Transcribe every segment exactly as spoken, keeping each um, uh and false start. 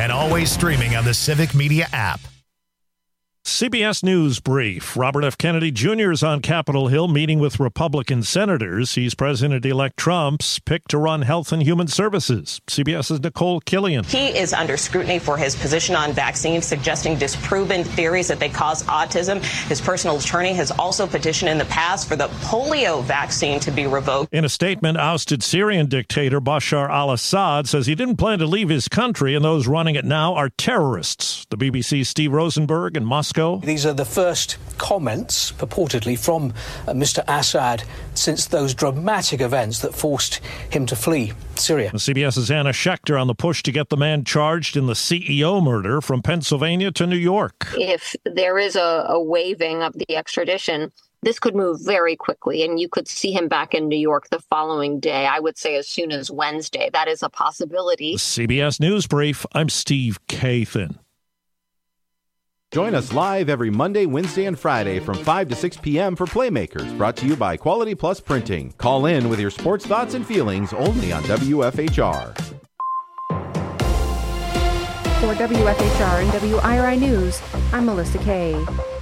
and always streaming on the Civic Media app. C B S News Brief. Robert F. Kennedy Junior is on Capitol Hill meeting with Republican senators. He's President-elect Trump's pick to run Health and Human Services. CBS's Nicole Killian. He is under scrutiny for his position on vaccines, suggesting disproven theories that they cause autism. His personal attorney has also petitioned in the past for the polio vaccine to be revoked. In a statement, ousted Syrian dictator Bashar al-Assad says he didn't plan to leave his country and those running it now are terrorists. The B B C's Steve Rosenberg in Moscow. These are the first comments, purportedly, from uh, Mister Assad since those dramatic events that forced him to flee Syria. CBS's Anna Schechter on the push to get the man charged in the C E O murder from Pennsylvania to New York. If there is a, a waiving of the extradition, this could move very quickly, and you could see him back in New York the following day. I would say as soon as Wednesday. That is a possibility. The C B S News Brief. I'm Steve Kathan. Join us live every Monday, Wednesday, and Friday from five to six p.m. for Playmakers, brought to you by Quality Plus Printing. Call in with your sports thoughts and feelings only on W F H R. For W F H R and W I R I News, I'm Melissa Kay.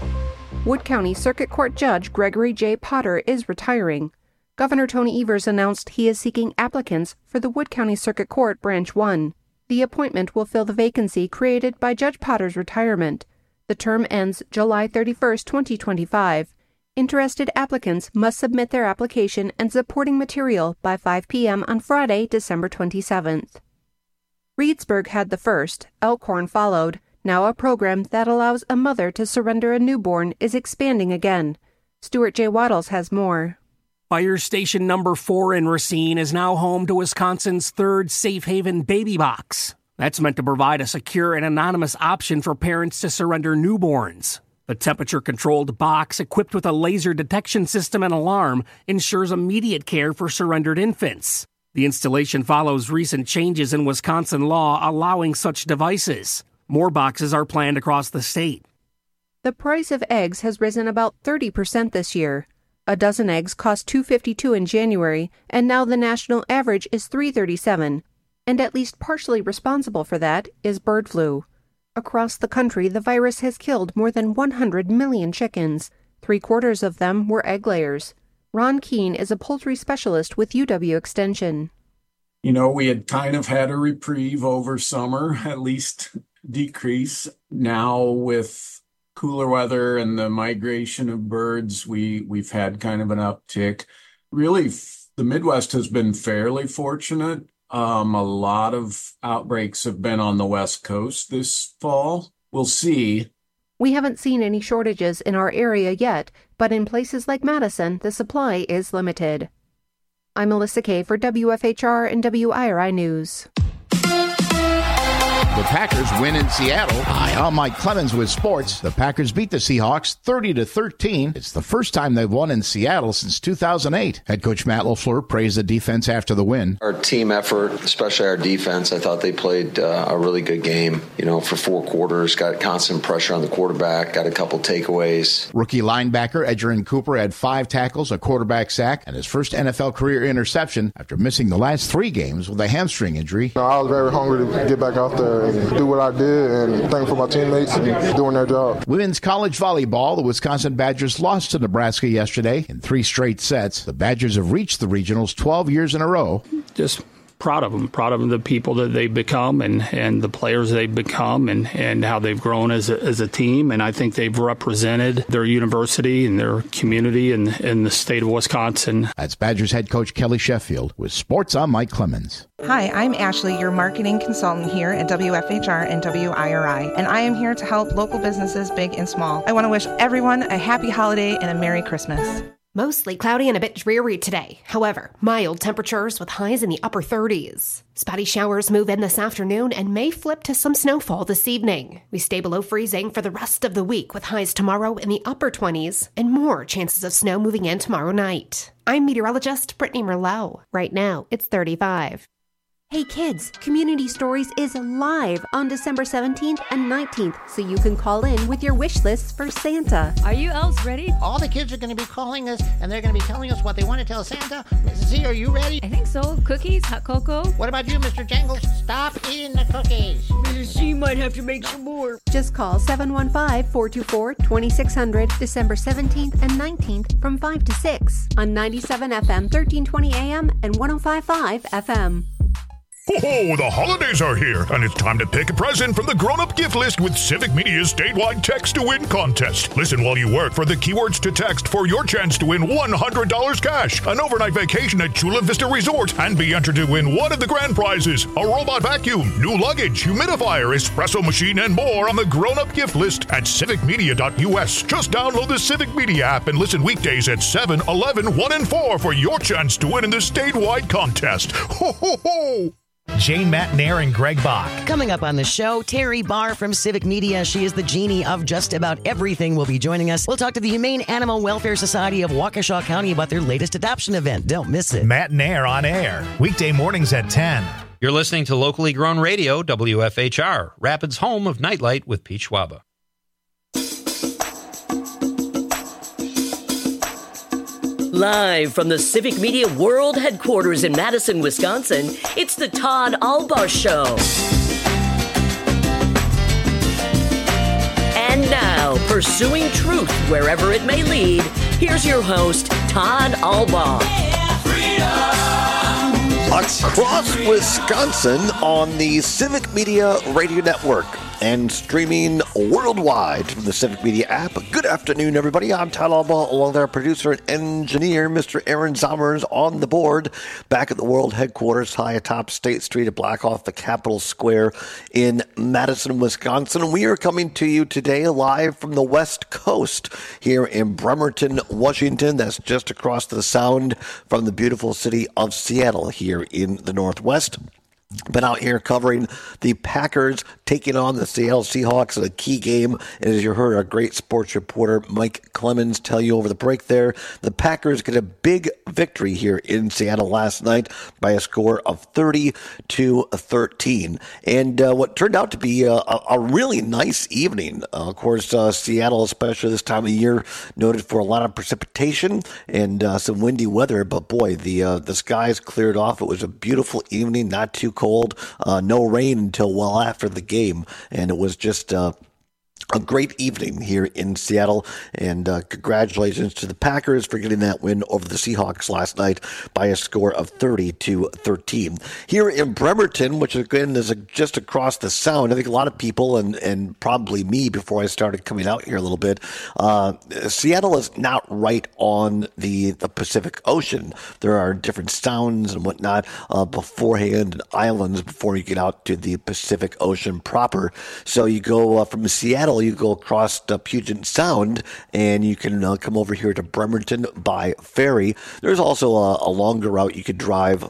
Wood County Circuit Court Judge Gregory J. Potter is retiring. Governor Tony Evers announced he is seeking applicants for the Wood County Circuit Court Branch one. The appointment will fill the vacancy created by Judge Potter's retirement. The term ends July thirty-first, twenty twenty-five. Interested applicants must submit their application and supporting material by five p.m. on Friday, December twenty-seventh. Reedsburg had the first, Elkhorn followed. Now a program that allows a mother to surrender a newborn is expanding again. Stuart J. Waddles has more. Fire Station Number four in Racine is now home to Wisconsin's third Safe Haven Baby Box. That's meant to provide a secure and anonymous option for parents to surrender newborns. The temperature-controlled box, equipped with a laser detection system and alarm, ensures immediate care for surrendered infants. The installation follows recent changes in Wisconsin law allowing such devices. More boxes are planned across the state. The price of eggs has risen about thirty percent this year. A dozen eggs cost two dollars and fifty-two cents in January, and now the national average is three dollars and thirty-seven cents. And at least partially responsible for that is bird flu. Across the country, the virus has killed more than one hundred million chickens. Three quarters of them were egg layers. Ron Keene is a poultry specialist with U W Extension. You know, we had kind of had a reprieve over summer, at least decrease. Now with cooler weather and the migration of birds, we, we've had kind of an uptick. Really, the Midwest has been fairly fortunate. Um, a lot of outbreaks have been on the West Coast this fall. We'll see. We haven't seen any shortages in our area yet, but in places like Madison, the supply is limited. I'm Melissa Kay for W F H R and W I R I News. The Packers win in Seattle. Hi, I'm Mike Clemens with sports. The Packers beat the Seahawks thirty to thirteen. It's the first time they've won in Seattle since two thousand eight. Head coach Matt LaFleur praised the defense after the win. Our team effort, especially our defense, I thought they played uh, a really good game. You know, for four quarters, got constant pressure on the quarterback, got a couple takeaways. Rookie linebacker Edgerrin Cooper had five tackles, a quarterback sack, and his first N F L career interception after missing the last three games with a hamstring injury. I was very hungry to get back out there and do what I did, and thankful for my teammates and doing their job. Women's college volleyball, the Wisconsin Badgers lost to Nebraska yesterday in three straight sets. The Badgers have reached the regionals twelve years in a row. Just proud of them, proud of the people that they've become and, and the players they've become and, and how they've grown as a, as a team. And I think they've represented their university and their community and, and the state of Wisconsin. That's Badgers head coach Kelly Sheffield. With sports, I'm Mike Clemens. Hi, I'm Ashley, your marketing consultant here at W F H R and W I R I, and I am here to help local businesses big and small. I want to wish everyone a happy holiday and a Merry Christmas. Mostly cloudy and a bit dreary today. However, mild temperatures with highs in the upper thirties. Spotty showers move in this afternoon and may flip to some snowfall this evening. We stay below freezing for the rest of the week with highs tomorrow in the upper twenties and more chances of snow moving in tomorrow night. I'm meteorologist Brittany Merlot. Right now, it's thirty-five. Hey kids, Community Stories is live on December seventeenth and nineteenth, so you can call in with your wish lists for Santa. Are you elves ready? All the kids are going to be calling us, and they're going to be telling us what they want to tell Santa. Missus Z, are you ready? I think so. Cookies, hot cocoa. What about you, Mister Jangles? Stop eating the cookies. Missus G, might have to make some more. Just call seven one five, four two four, two six zero zero December seventeenth and nineteenth from five to six on ninety-seven F M, thirteen twenty A M and one oh five point five F M. Oh, the holidays are here, and it's time to pick a present from the grown-up gift list with Civic Media's statewide Text to Win contest. Listen while you work for the keywords to text for your chance to win one hundred dollars cash, an overnight vacation at Chula Vista Resort, and be entered to win one of the grand prizes, a robot vacuum, new luggage, humidifier, espresso machine, and more on the grown-up gift list at civic media dot U S. Just download the Civic Media app and listen weekdays at seven, eleven, one, and four for your chance to win in the statewide contest. Ho, ho, ho! Jane Matnair and Greg Bach. Coming up on the show, Terry Barr from Civic Media. She is the genie of just about everything. Will be joining us. We'll talk to the Humane Animal Welfare Society of Waukesha County about their latest adoption event. Don't miss it. Matnair on air, weekday mornings at ten. You're listening to locally grown radio, W F H R, Rapids' home of Nightlight with Pete Schwaba. Live from the Civic Media World Headquarters in Madison, Wisconsin, it's the Todd Albaugh Show. And now, pursuing truth wherever it may lead, here's your host, Todd Albaugh. Across Wisconsin on the Civic Media Radio Network and streaming worldwide from the Civic Media app. Good afternoon, everybody. I'm Todd Albaugh, along with our producer and engineer, Mister Aaron Zommers, on the board, back at the world headquarters, high atop State Street at Blackhawk, the Capitol Square in Madison, Wisconsin. We are coming to you today live from the West Coast here in Bremerton, Washington. That's just across the Sound from the beautiful city of Seattle here in the Northwest. Been out here covering the Packers taking on the Seattle Seahawks in a key game. And as you heard our great sports reporter Mike Clemens tell you over the break there, the Packers get a big victory here in Seattle last night by a score of thirty to thirteen. And uh, what turned out to be a, a really nice evening. Uh, of course, uh, Seattle, especially this time of year, noted for a lot of precipitation and uh, some windy weather. But boy, the uh, the skies cleared off. It was a beautiful evening, not too cold. Cold, uh, no rain until well after the game, and it was just uh, a great evening here in Seattle, and uh, congratulations to the Packers for getting that win over the Seahawks last night by a score of thirty to thirteen. Here in Bremerton, which again is just across the Sound, I think a lot of people, and, and probably me before I started coming out here a little bit, uh, Seattle is not right on the, the Pacific Ocean. There are different sounds and whatnot uh, beforehand, and islands before you get out to the Pacific Ocean proper. So you go uh, from Seattle, you go across uh, Puget Sound, and you can uh, come over here to Bremerton by ferry. There's also a, a longer route you could drive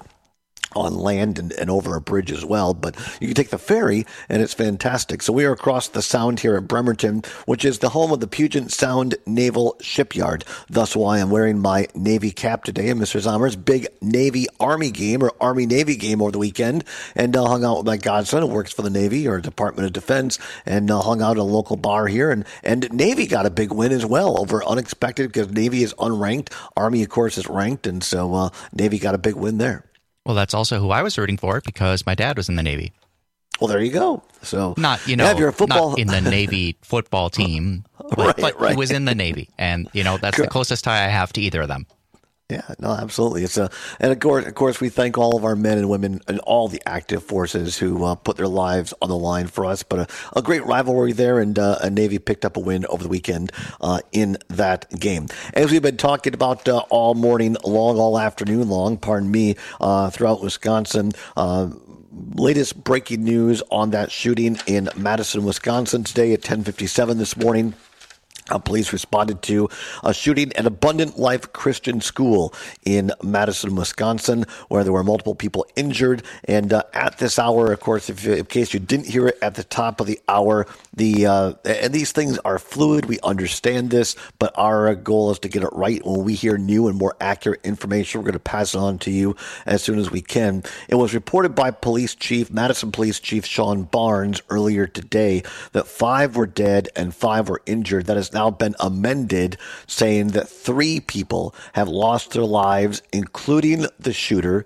on land and, and over a bridge as well, but you can take the ferry, and it's fantastic. So we are across the Sound here at Bremerton, which is the home of the Puget Sound Naval Shipyard. Thus why I'm wearing my Navy cap today. And Mister Zommers, big Navy-Army game or Army-Navy game over the weekend, and uh, hung out with my godson who works for the Navy or Department of Defense, and uh, hung out at a local bar here, and, and Navy got a big win as well over unexpected, because Navy is unranked. Army, of course, is ranked, and so uh, Navy got a big win there. Well, that's also who I was rooting for, because my dad was in the Navy. Well, there you go. So not you know yeah, football... not in the Navy football team, but, right, but right. he was in the Navy, and you know that's the closest tie I have to either of them. Yeah, no, absolutely. It's a, and of course, of course, we thank all of our men and women and all the active forces who uh, put their lives on the line for us. But a, a great rivalry there, and uh, a Navy picked up a win over the weekend uh, in that game. As we've been talking about uh, all morning long, all afternoon long, pardon me, uh, throughout Wisconsin. Uh, latest breaking news on that shooting in Madison, Wisconsin today at ten fifty-seven this morning. Uh, police responded to a shooting at Abundant Life Christian School in Madison, Wisconsin, where there were multiple people injured. And uh, at this hour, of course, if you, in case you didn't hear it at the top of the hour, the uh, and these things are fluid. We understand this, but our goal is to get it right. When we hear new and more accurate information, we're going to pass it on to you as soon as we can. It was reported by Police Chief, Madison Police Chief Sean Barnes earlier today that five were dead and five were injured. That is now been amended, saying that three people have lost their lives, including the shooter.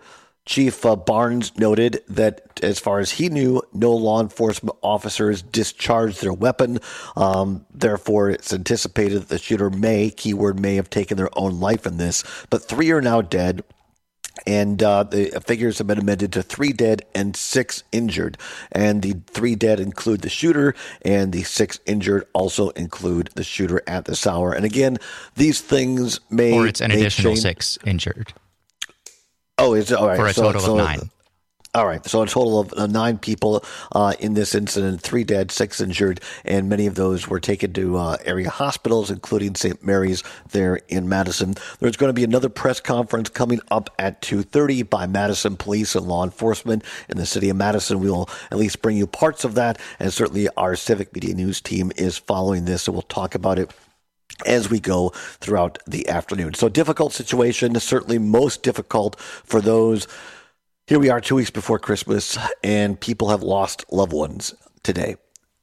Chief uh, Barnes noted that as far as he knew, no law enforcement officers discharged their weapon. Um, therefore, it's anticipated that the shooter may, keyword may, have taken their own life in this. But three are now dead. And uh, the figures have been amended to three dead and six injured. And the three dead include the shooter, and the six injured also include the shooter at this hour. And again, these things may... Or it's an additional change. six injured. Oh, is it? All right. For a so, total so, of nine. All right. So a total of uh, nine people uh, in this incident, three dead, six injured, and many of those were taken to uh, area hospitals, including Saint Mary's there in Madison. There's going to be another press conference coming up at two thirty by Madison Police and law enforcement in the city of Madison. We will at least bring you parts of that, and certainly our Civic Media News team is following this, so we'll talk about it as we go throughout the afternoon. So difficult situation, certainly most difficult for those. Here we are two weeks before Christmas, and people have lost loved ones today.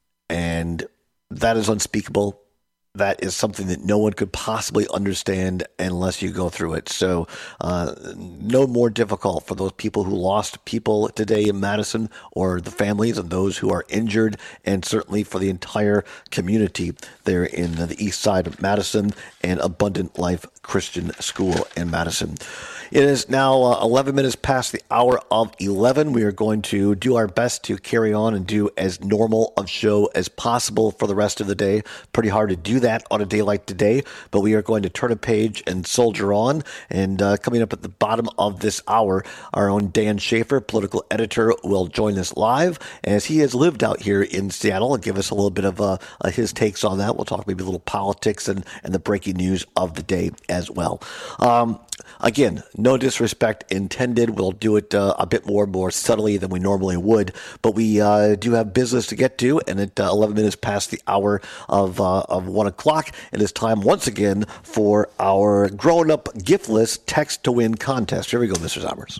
And that is unspeakable. That is something that no one could possibly understand unless you go through it. So uh, no more difficult for those people who lost people today in Madison, or the families of those who are injured, and certainly for the entire community there in the east side of Madison and Abundant Life Christian School in Madison. It is now uh, eleven minutes past the hour of eleven. We are going to do our best to carry on and do as normal of show as possible for the rest of the day. Pretty hard to do that on a day like today, but we are going to turn a page and soldier on. And uh, coming up at the bottom of this hour, our own Dan Schaefer, political editor, will join us live as he has lived out here in Seattle and give us a little bit of uh, uh, his takes on that. We'll talk maybe a little politics and, and the breaking news of the day as well. Um, Again, no disrespect intended. We'll do it uh, a bit more more subtly than we normally would, but we uh, do have business to get to, and at uh, eleven minutes past the hour of uh, of one o'clock, it is time once again for our grown-up giftless text to win contest. Here we go, Mister Sommers.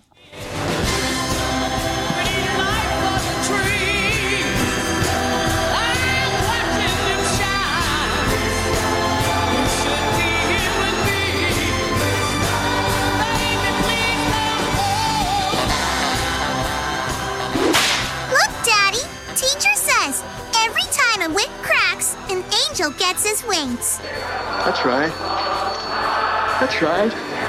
Gets his wings. That's right. That's right.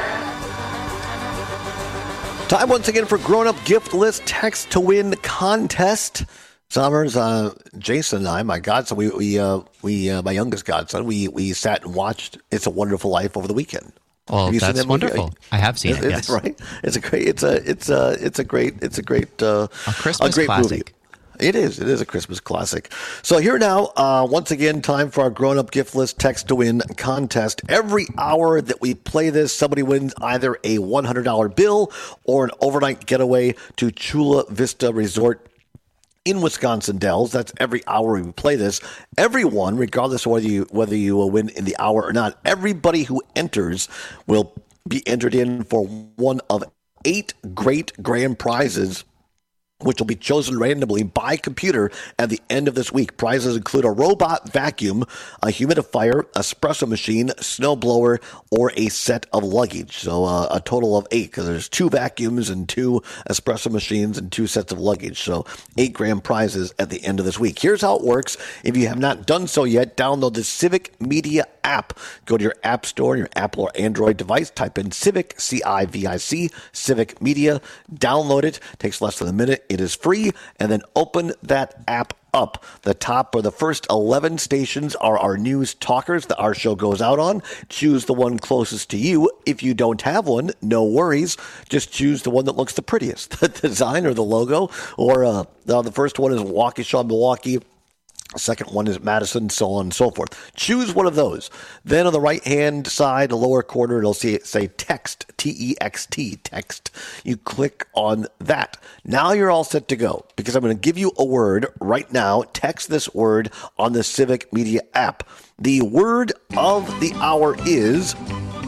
Time once again for grown-up giftless text to win contest. Sommers, uh, Jason and I, my godson, we we uh, we uh, my youngest godson, we we sat and watched "It's a Wonderful Life" over the weekend. Well, that's that wonderful. I have seen it. It's, Yes, right. It's a great. It's a. It's a. It's a great. It's a great. Uh, a Christmas a great classic. Movie. It is. It is a Christmas classic. So here now, uh, once again, time for our grown-up giftless text to win contest. Every hour that we play this, somebody wins either a one hundred dollar bill or an overnight getaway to Chula Vista Resort in Wisconsin Dells. That's every hour we play this. Everyone, regardless of whether you whether you will win in the hour or not, everybody who enters will be entered in for one of eight great grand prizes, which will be chosen randomly by computer at the end of this week. Prizes include a robot vacuum, a humidifier, espresso machine, snowblower, or a set of luggage. So uh, a total of eight, because there's two vacuums and two espresso machines and two sets of luggage. So eight grand prizes at the end of this week. Here's how it works. If you have not done so yet, download the Civic Media app. Go to your app store, your Apple or Android device, type in Civic, C I V I C, Civic Media, download it. Takes less than a minute. It is free, and then open that app up. The top or the first eleven stations are our news talkers that our show goes out on. Choose the one closest to you. If you don't have one, no worries. Just choose the one that looks the prettiest, the design or the logo. Or uh, the first one is Waukesha, Milwaukee. Second one is Madison, so on and so forth. Choose one of those. Then on the right-hand side, lower corner, it'll say, say text, T E X T, text. You click on that. Now you're all set to go, because I'm going to give you a word right now. Text this word on the Civic Media app. The word of the hour is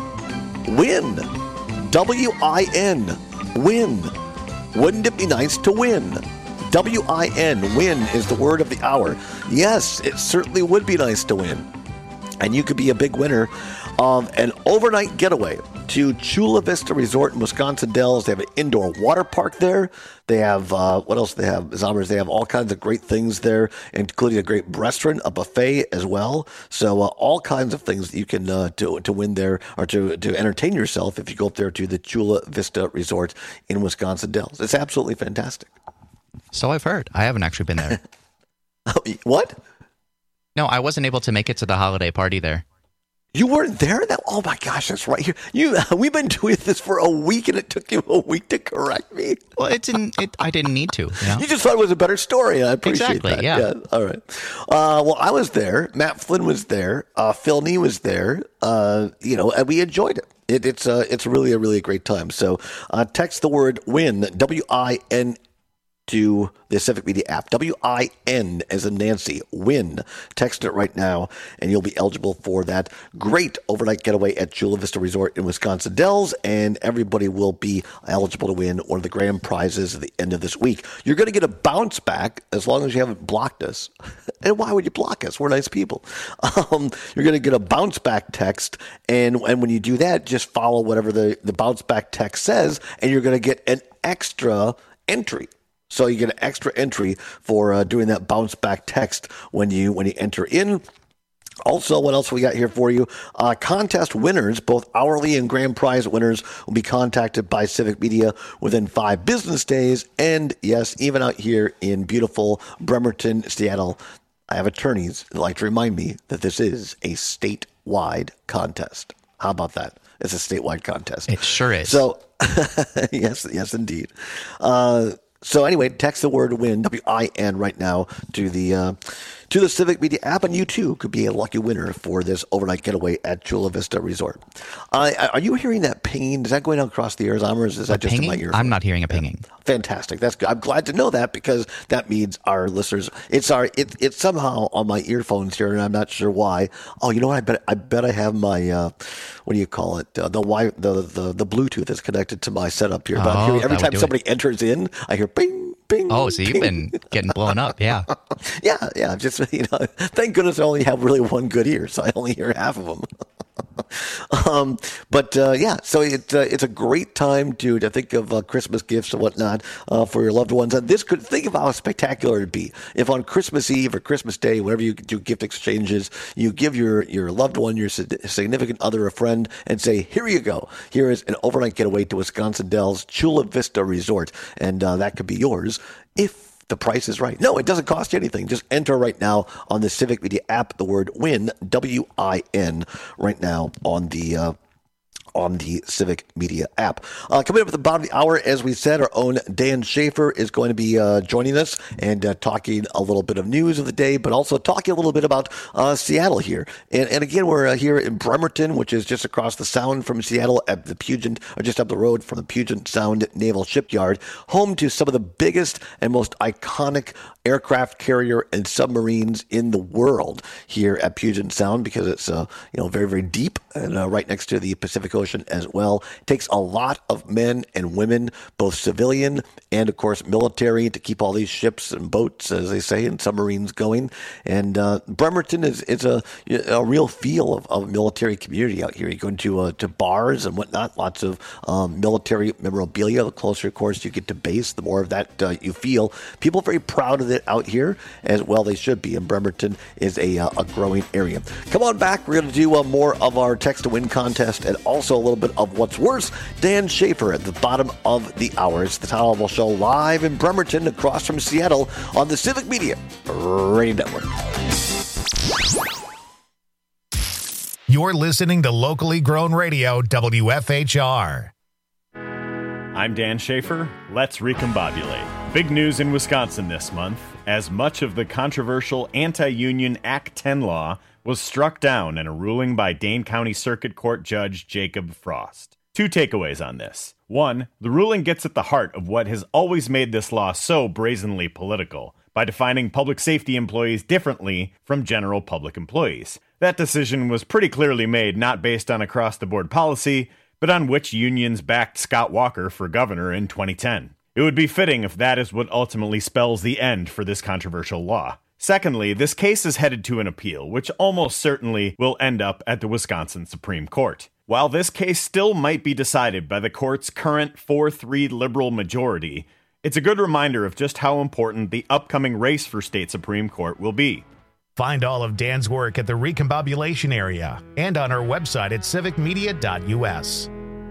win. W I N. Win. Wouldn't it be nice to win? W I N, win, is the word of the hour. Yes, it certainly would be nice to win. And you could be a big winner of an overnight getaway to Chula Vista Resort in Wisconsin Dells. They have an indoor water park there. They have, uh, what else they have? Zombers, they have all kinds of great things there, including a great restaurant, a buffet as well. So uh, all kinds of things that you can uh, to, to win there or to, to entertain yourself if you go up there to the Chula Vista Resort in Wisconsin Dells. It's absolutely fantastic. So I've heard. I haven't actually been there. What? No, I wasn't able to make it to the holiday party there. You weren't there? That oh my gosh, that's right. Here, you we've been doing this for a week, and it took you a week to correct me. Well, it didn't. It, I didn't need to. You know? You just thought it was a better story. I appreciate exactly, that. Yeah. yeah. All right. Uh, well, I was there. Matt Flynn was there. Uh, Phil Nee was there. Uh, you know, and we enjoyed it. it it's uh, it's really a really great time. So uh, text the word WIN W I N to the Civic Media app. W I N as in Nancy, WIN. Text it right now, and you'll be eligible for that great overnight getaway at Chula Vista Resort in Wisconsin Dells, and everybody will be eligible to win one of the grand prizes at the end of this week. You're going to get a bounce back as long as you haven't blocked us. And why would you block us? We're nice people. Um, you're going to get a bounce back text, and, and when you do that, just follow whatever the, the bounce back text says, and you're going to get an extra entry. So you get an extra entry for uh, doing that bounce back text when you when you enter in. Also, what else we got here for you? Uh, contest winners, both hourly and grand prize winners, will be contacted by Civic Media within five business days. And yes, even out here in beautiful Bremerton, Seattle, I have attorneys that like to remind me that this is a statewide contest. How about that? It's a statewide contest. It sure is. So, yes, yes, indeed. Uh, So anyway, text the word WIN, W I N, right now to the uh, to the Civic Media app, and you too could be a lucky winner for this overnight getaway at Chula Vista Resort. Uh, are you hearing that pinging? Is that going across the air, or is that a just pinging? in my ear? I'm not hearing a pinging. Yeah. Fantastic. That's good. I'm glad to know that because that means our listeners. It's our. It, it's somehow on my earphones here, and I'm not sure why. Oh, you know what? I bet. I bet I have my. Uh, what do you call it? Uh, the wi- the the the Bluetooth that's connected to my setup here. But oh, I'm hearing, every time somebody it. enters in, I hear bing. Bing, oh, so you've bing. been getting blown up, yeah. yeah, yeah. Just, you know, thank goodness I only have really one good ear, so I only hear half of them. um, but uh, yeah, so it's uh, it's a great time to to think of uh, Christmas gifts and whatnot uh, for your loved ones. And this could think of how spectacular it'd be if on Christmas Eve or Christmas Day, whenever you do gift exchanges, you give your your loved one, your significant other, a friend, and say, "Here you go. Here is an overnight getaway to Wisconsin Dells Chula Vista Resort," and uh, that could be yours if the price is right. No, it doesn't cost you anything. Just enter right now on the Civic Media app the word WIN, W I N, right now on the uh, on the Civic Media app. Uh, coming up at the bottom of the hour, as we said, our own Dan Schaefer is going to be uh, joining us and uh, talking a little bit of news of the day, but also talking a little bit about uh, Seattle here. And, and again, we're uh, here in Bremerton, which is just across the sound from Seattle at the Puget, or just up the road from the Puget Sound Naval Shipyard, home to some of the biggest and most iconic aircraft carrier and submarines in the world here at Puget Sound, because it's uh, you know very, very deep and uh, right next to the Pacific Ocean as well. It takes a lot of men and women, both civilian and, of course, military, to keep all these ships and boats, as they say, and submarines going. And uh, Bremerton is, is a, a real feel of, of military community out here. You go into uh, to bars and whatnot, lots of um, military memorabilia. The closer, of course, you get to base, the more of that uh, you feel. People are very proud of it out here, as well they should be. And Bremerton is a, uh, a growing area. Come on back. We're going to do uh, more of our Text to Win contest and also a little bit of what's worse. Dan Schaefer at the bottom of the hour. It's the Todd Alba Show live in Bremerton across from Seattle on the Civic Media Radio Network. You're listening to locally grown radio W F H R. I'm Dan Schaefer. Let's recombobulate. Big news in Wisconsin this month, as much of the controversial anti-union Act ten law was struck down in a ruling by Dane County Circuit Court Judge Jacob Frost. Two takeaways on this. One, the ruling gets at the heart of what has always made this law so brazenly political, by defining public safety employees differently from general public employees. That decision was pretty clearly made not based on across-the-board policy, but on which unions backed Scott Walker for governor in twenty ten. It would be fitting if that is what ultimately spells the end for this controversial law. Secondly, this case is headed to an appeal, which almost certainly will end up at the Wisconsin Supreme Court. While this case still might be decided by the court's current four three liberal majority, it's a good reminder of just how important the upcoming race for state Supreme Court will be. Find all of Dan's work at the Recombobulation area and on our website at civic media dot u s.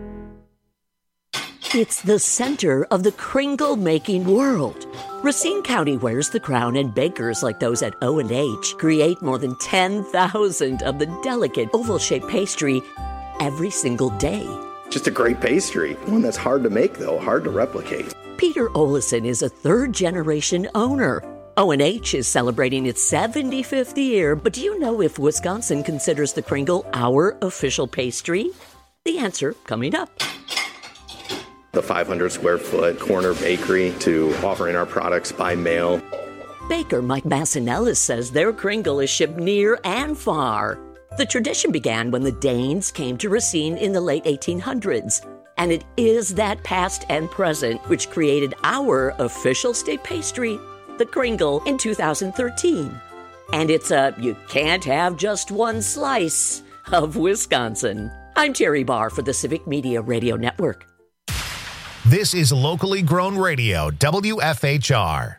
It's the center of the Kringle-making world. Racine County wears the crown, and bakers like those at O and H create more than ten thousand of the delicate oval-shaped pastry every single day. Just a great pastry. One that's hard to make, though, hard to replicate. Peter Olison is a third-generation owner. O and H is celebrating its seventy-fifth year, but do you know if Wisconsin considers the Kringle our official pastry? The answer coming up. The five hundred square foot corner bakery to offering our products by mail. Baker Mike Massinellis says their Kringle is shipped near and far. The tradition began when the Danes came to Racine in the late eighteen hundreds. And it is that past and present which created our official state pastry, the Kringle, in two thousand thirteen. And it's a you can't have just one slice of Wisconsin. I'm Terry Barr for the Civic Media Radio Network. This is locally grown radio, W F H R.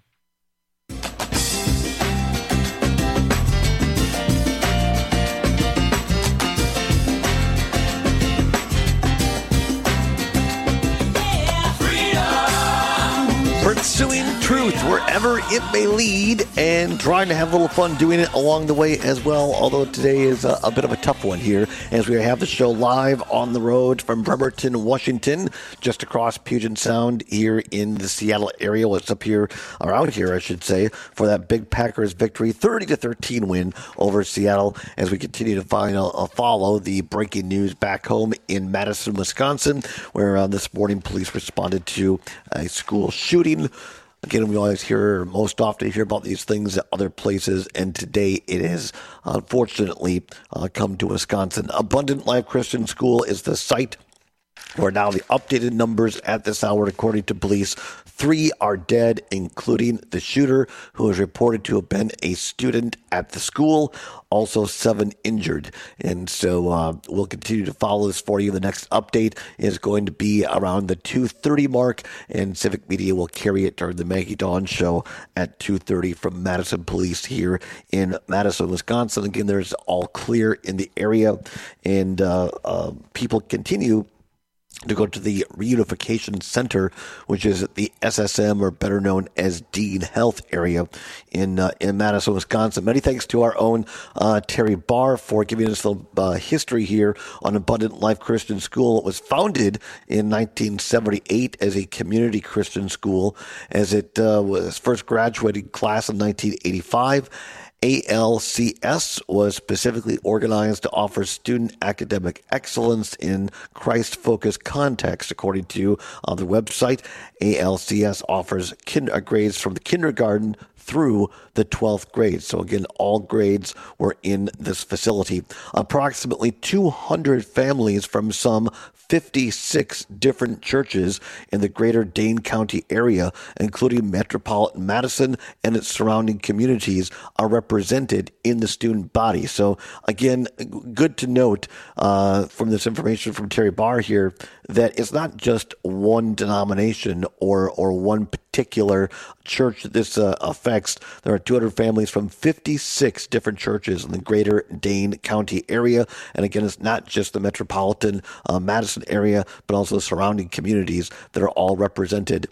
Pursuing truth wherever it may lead and trying to have a little fun doing it along the way as well, although today is a, a bit of a tough one here as we have the show live on the road from Bremerton, Washington, just across Puget Sound here in the Seattle area. What's up here, or out here, I should say, for that big Packers victory, thirty to thirteen win over Seattle as we continue to find, uh, follow the breaking news back home in Madison, Wisconsin, where uh, this morning police responded to a school shooting. Again, we always hear, most often hear about these things at other places, and today it has unfortunately uh, come to Wisconsin. Abundant Life Christian School is the site where now the updated numbers at this hour, according to police, three are dead, including the shooter, who is reported to have been a student at the school. Also, seven injured. And so uh, we'll continue to follow this for you. The next update is going to be around the two thirty mark, and Civic Media will carry it during the Maggie Dawn show at two thirty from Madison Police here in Madison, Wisconsin. Again, there's all clear in the area, and uh, uh, people continue to go to the Reunification Center, which is the S S M, or better known as Dean Health area in uh, in Madison, Wisconsin. Many thanks to our own uh, Terry Barr for giving us the uh, history here on Abundant Life Christian School. It was founded in nineteen seventy-eight as a community Christian school, as it uh, was first graduating class in nineteen eighty-five. A L C S was specifically organized to offer student academic excellence in Christ-focused context. According to uh, the website, A L C S offers kind- grades from the kindergarten through the twelfth grade. So again, all grades were in this facility. Approximately two hundred families from some fifty-six different churches in the greater Dane County area, including metropolitan Madison and its surrounding communities, are represented in the student body. So again, good to note uh, from this information from Terry Barr here that it's not just one denomination or or one particular church that this uh, affects. There are two hundred families from fifty-six different churches in the greater Dane County area. And again, it's not just the metropolitan uh, Madison area, but also the surrounding communities that are all represented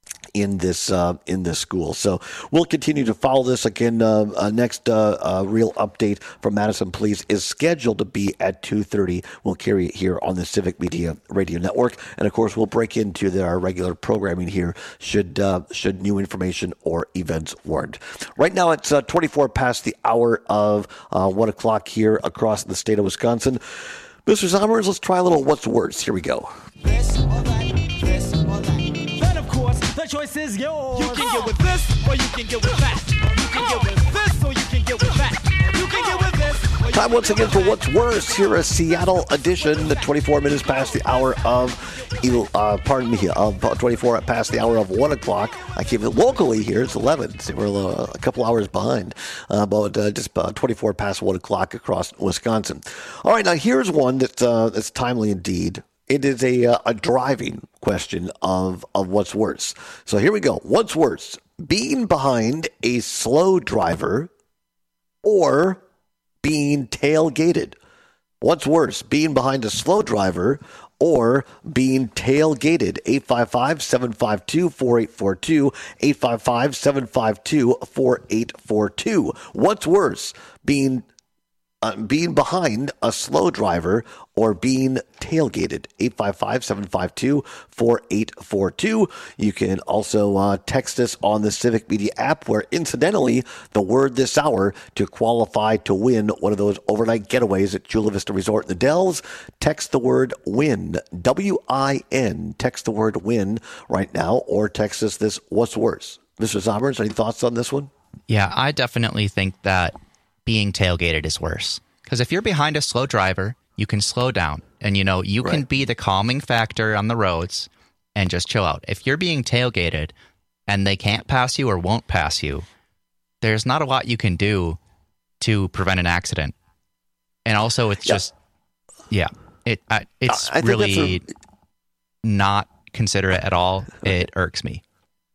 in this uh, in this school. So we'll continue to follow this. Again, uh, uh, next uh, uh, real update from Madison Police is scheduled to be at two thirty. We'll carry it here on the Civic Media Radio Network. And of course, we'll break into the, our regular programming here should uh, should new information or events warrant. Right now, it's uh, twenty-four past the hour of uh, one o'clock here across the state of Wisconsin. Mister Sommers, let's try a little what's words. Here we go. This or that, this or that. Then, of course, the choice is yours. You can get with this or you can get with that. You can get with this or you can get with that. You can get with this or Time once again for What's Worse. Here a Seattle edition, the twenty-four minutes past the hour of, uh, pardon me, of twenty-four past the hour of one o'clock. I keep it locally here. It's eleven. So we're a, a couple hours behind, uh, but uh, just uh, twenty-four past one o'clock across Wisconsin. All right, now here's one that's uh, that's timely indeed. It is a uh, a driving question of of what's worse. So here we go. What's worse, being behind a slow driver or being tailgated? What's worse, being behind a slow driver or being tailgated? eight five five, seven five two, four eight four two, eight five five, seven five two, four eight four two. What's worse, being uh, being behind a slow driver or being tailgated? eight five five, seven five two, four eight four two. You can also uh, text us on the Civic Media app, where incidentally, the word this hour to qualify to win one of those overnight getaways at Chula Vista Resort in the Dells, text the word WIN, W I N. Text the word WIN right now, or text us this what's worse. Mister Soberns, any thoughts on this one? Yeah, I definitely think that being tailgated is worse. Because if you're behind a slow driver, you can slow down and, you know, you right. can be the calming factor on the roads and just chill out. If you're being tailgated and they can't pass you or won't pass you, there's not a lot you can do to prevent an accident. And also it's yeah. just, yeah, it uh, it's uh, really a... not considerate at all. It irks me.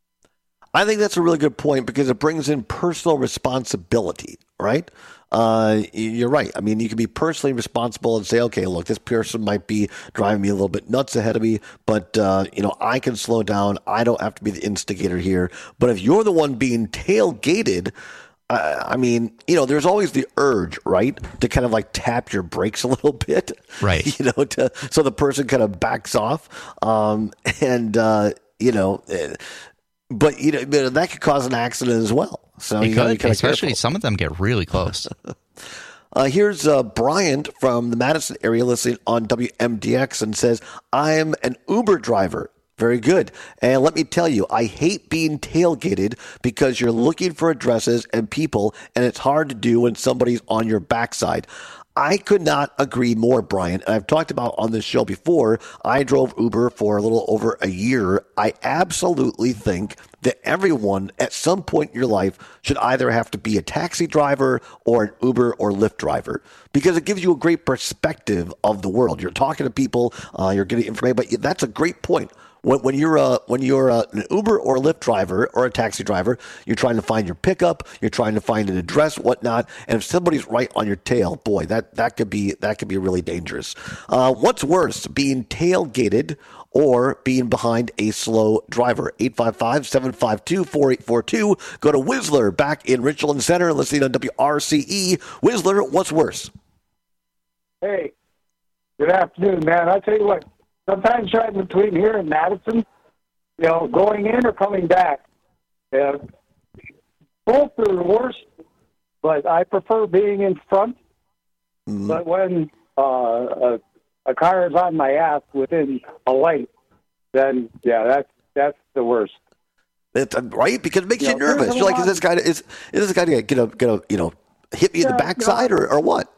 I think that's a really good point because it brings in personal responsibility, right? Uh, you're right. I mean, you can be personally responsible and say, okay, look, this person might be driving me a little bit nuts ahead of me, but, uh, you know, I can slow down. I don't have to be the instigator here. But if you're the one being tailgated, uh, I mean, you know, there's always the urge, right, to kind of like tap your brakes a little bit. Right. You know, to, so the person kind of backs off. Um, and, uh, you know, but, you know, that could cause an accident as well. So it you could, gotta especially some of them get really close. uh, here's uh, Brian from the Madison area listening on W M D X and says, I'm an Uber driver. Very good. And let me tell you, I hate being tailgated because you're looking for addresses and people, and it's hard to do when somebody's on your backside. I could not agree more, Brian. And I've talked about on this show before, I drove Uber for a little over a year. I absolutely think that everyone at some point in your life should either have to be a taxi driver or an Uber or Lyft driver, because it gives you a great perspective of the world. You're talking to people, uh, you're getting information, but that's a great point. When, when you're a, when you're a, an Uber or a Lyft driver or a taxi driver, you're trying to find your pickup, you're trying to find an address, whatnot, and if somebody's right on your tail, boy, that, that could be that could be really dangerous. Uh, what's worse, being tailgated or being behind a slow driver? eight five five, seven five two, four eight four two. Go to Whistler back in Richland Center, listening on W R C E. Whistler, what's worse? Hey, good afternoon, man. I'll tell you what. Sometimes driving between here and Madison, you know, going in or coming back, uh, both are worse, but I prefer being in front. Mm-hmm. But when uh, a, a car is on my ass within a light, then, yeah, that's that's the worst. It's, right? Because it makes you, you know, nervous. You're like, is this guy, is, is this guy going to, gonna, you know, hit me yeah, in the backside no, or, or what?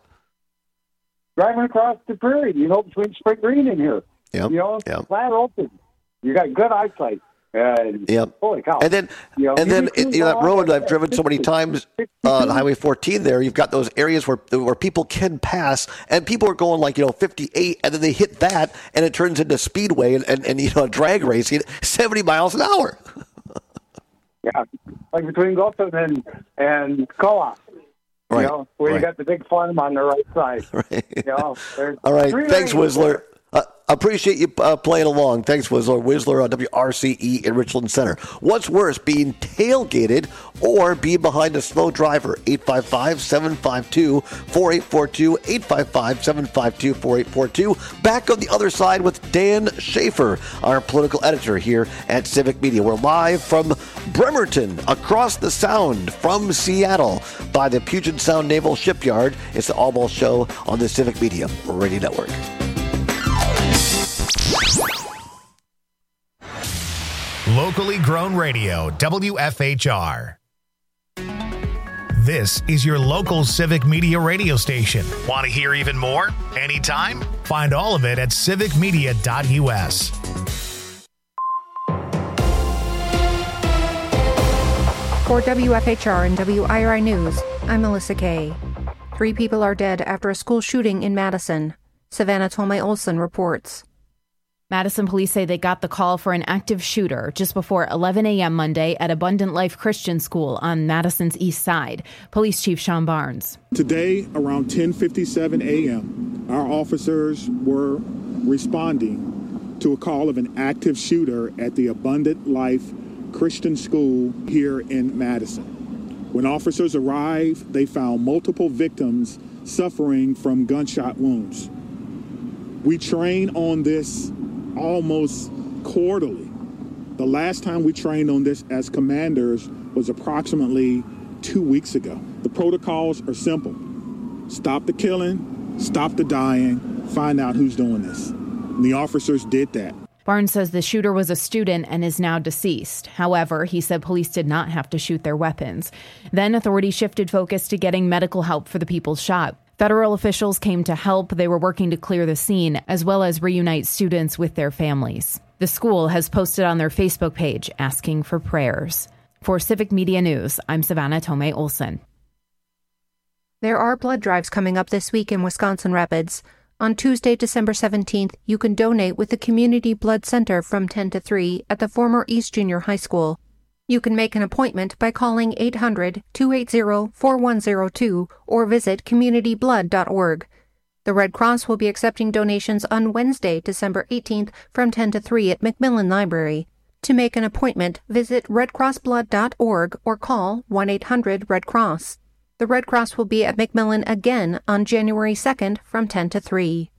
Driving across the prairie, you know, between Spring Green and here. Yep. You know, yep. flat open. You got good eyesight. And yep. Holy cow! And then, you know, and then, you know, that road I've driven so many times uh, on Highway fourteen. There, you've got those areas where where people can pass, and people are going like you know fifty-eight, and then they hit that, and it turns into speedway and, and, and you know drag racing, seventy miles an hour. Yeah, like between Gulfton and and Co-op. Right. You know, where right. you got the big farm on the right side. Right. You know, all right. Thanks, Whistler. Uh, appreciate you uh, playing along. Thanks, Whistler. Whistler on W R C E in Richland Center. What's worse, being tailgated or being behind a slow driver? eight five five, seven five two, four eight four two, eight five five, seven five two, four eight four two. Back on the other side with Dan Schaefer, our political editor here at Civic Media. We're live from Bremerton, across the Sound from Seattle by the Puget Sound Naval Shipyard. It's the All Ball Show on the Civic Media Radio Network. Locally grown radio, W F H R. This is your local Civic Media radio station. Want to hear even more? Anytime? Find all of it at civic media dot u s. For W F H R and W I R I News, I'm Melissa Kay. Three people are dead after a school shooting in Madison. Savannah Tomei Olson reports. Madison police say they got the call for an active shooter just before eleven a.m. Monday at Abundant Life Christian School on Madison's east side. Police Chief Sean Barnes. Today, around ten fifty-seven a.m., our officers were responding to a call of an active shooter at the Abundant Life Christian School here in Madison. When officers arrived, they found multiple victims suffering from gunshot wounds. We train on this almost quarterly. The last time we trained on this as commanders was approximately two weeks ago. The protocols are simple. Stop the killing, stop the dying, find out who's doing this. And the officers did that. Barnes says the shooter was a student and is now deceased. However, he said police did not have to shoot their weapons. Then authorities shifted focus to getting medical help for the people shot. Federal officials came to help. They were working to clear the scene, as well as reunite students with their families. The school has posted on their Facebook page asking for prayers. For Civic Media News, I'm Savannah Tomei Olson. There are blood drives coming up this week in Wisconsin Rapids. On Tuesday, December seventeenth, you can donate with the Community Blood Center from ten to three at the former East Junior High School. You can make an appointment by calling eight hundred, two eight zero, four one zero two or visit community blood dot org. The Red Cross will be accepting donations on Wednesday, December eighteenth from ten to three at Macmillan Library. To make an appointment, visit red cross blood dot org or call one eight hundred red cross. The Red Cross will be at Macmillan again on January second from ten to three.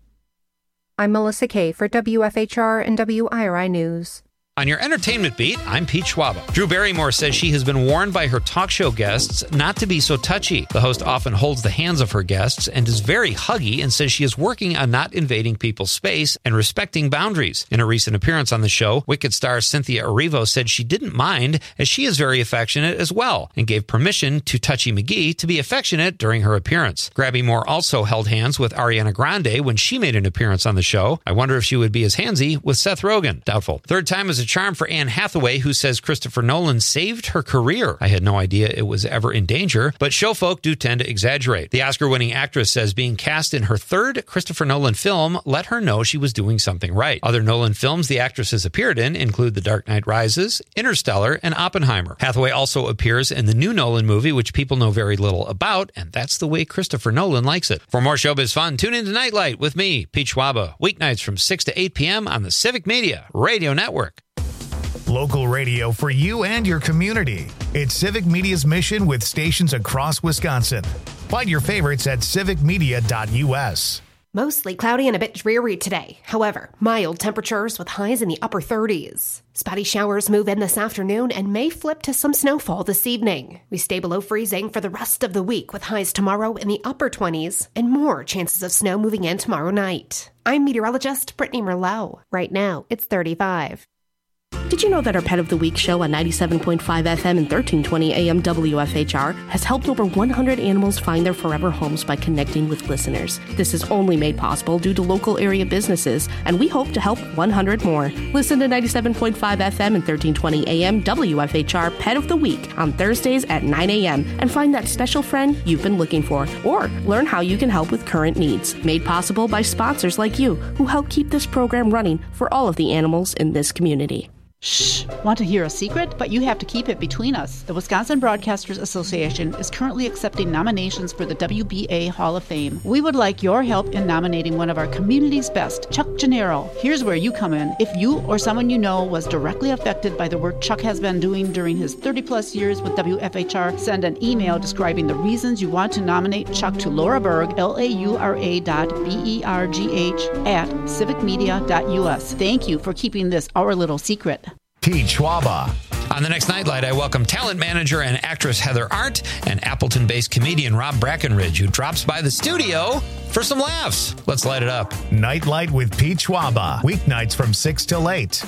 I'm Melissa Kay for W F H R and W I R I News. On your entertainment beat, I'm Pete Schwaba. Drew Barrymore says she has been warned by her talk show guests not to be so touchy. The host often holds the hands of her guests and is very huggy and says she is working on not invading people's space and respecting boundaries. In a recent appearance on the show, Wicked star Cynthia Erivo said she didn't mind as she is very affectionate as well and gave permission to Touchy McGee to be affectionate during her appearance. Grabby Moore also held hands with Ariana Grande when she made an appearance on the show. I wonder if she would be as handsy with Seth Rogen. Doubtful. Third time is a charm for Anne Hathaway, who says Christopher Nolan saved her career. I had no idea it was ever in danger, but show folk do tend to exaggerate. The Oscar-winning actress says being cast in her third Christopher Nolan film let her know she was doing something right. Other Nolan films the actress has appeared in include The Dark Knight Rises, Interstellar, and Oppenheimer. Hathaway also appears in the new Nolan movie, which people know very little about, and that's the way Christopher Nolan likes it. For more showbiz fun, tune in to Nightlight with me, Pete Schwaba, weeknights from six to eight p.m. on the Civic Media Radio Network. Local radio for you and your community. It's Civic Media's mission with stations across Wisconsin. Find your favorites at civic media dot u s. Mostly cloudy and a bit dreary today. However, mild temperatures with highs in the upper thirties. Spotty showers move in this afternoon and may flip to some snowfall this evening. We stay below freezing for the rest of the week with highs tomorrow in the upper twenties and more chances of snow moving in tomorrow night. I'm meteorologist Brittany Merlot. Right now, it's thirty-five. Did you know that our Pet of the Week show on ninety-seven point five F M and thirteen twenty A M W F H R has helped over one hundred animals find their forever homes by connecting with listeners? This is only made possible due to local area businesses, and we hope to help one hundred more. Listen to ninety-seven point five F M and thirteen twenty A M W F H R Pet of the Week on Thursdays at nine A M and find that special friend you've been looking for, or learn how you can help with current needs. Made possible by sponsors like you who help keep this program running for all of the animals in this community. Shh! Want to hear a secret? But you have to keep it between us. The Wisconsin Broadcasters Association is currently accepting nominations for the W B A Hall of Fame. We would like your help in nominating one of our community's best, Chuck Gennaro. Here's where you come in. If you or someone you know was directly affected by the work Chuck has been doing during his thirty plus years with W F H R, send an email describing the reasons you want to nominate Chuck to Laura Berg, L A U R A dot B E R G H at civic media dot u s. Thank you for keeping this our little secret. Pete Schwaba. On the next Nightlight, I welcome talent manager and actress Heather Arndt and Appleton-based comedian Rob Brackenridge, who drops by the studio for some laughs. Let's light it up. Nightlight with Pete Schwaba. Weeknights from six till eight.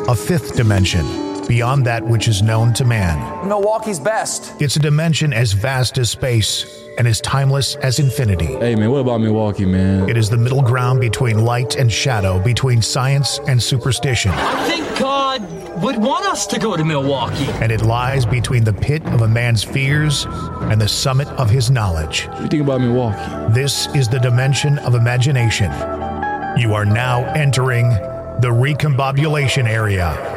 a fifth dimension, beyond that which is known to man. Milwaukee's best. It's a dimension as vast as space and as timeless as infinity. Hey, man, what about Milwaukee, man? It is the middle ground between light and shadow, between science and superstition. I think God would want us to go to Milwaukee. And it lies between the pit of a man's fears and the summit of his knowledge. What do you think about Milwaukee? This is the dimension of imagination. You are now entering the recombobulation area.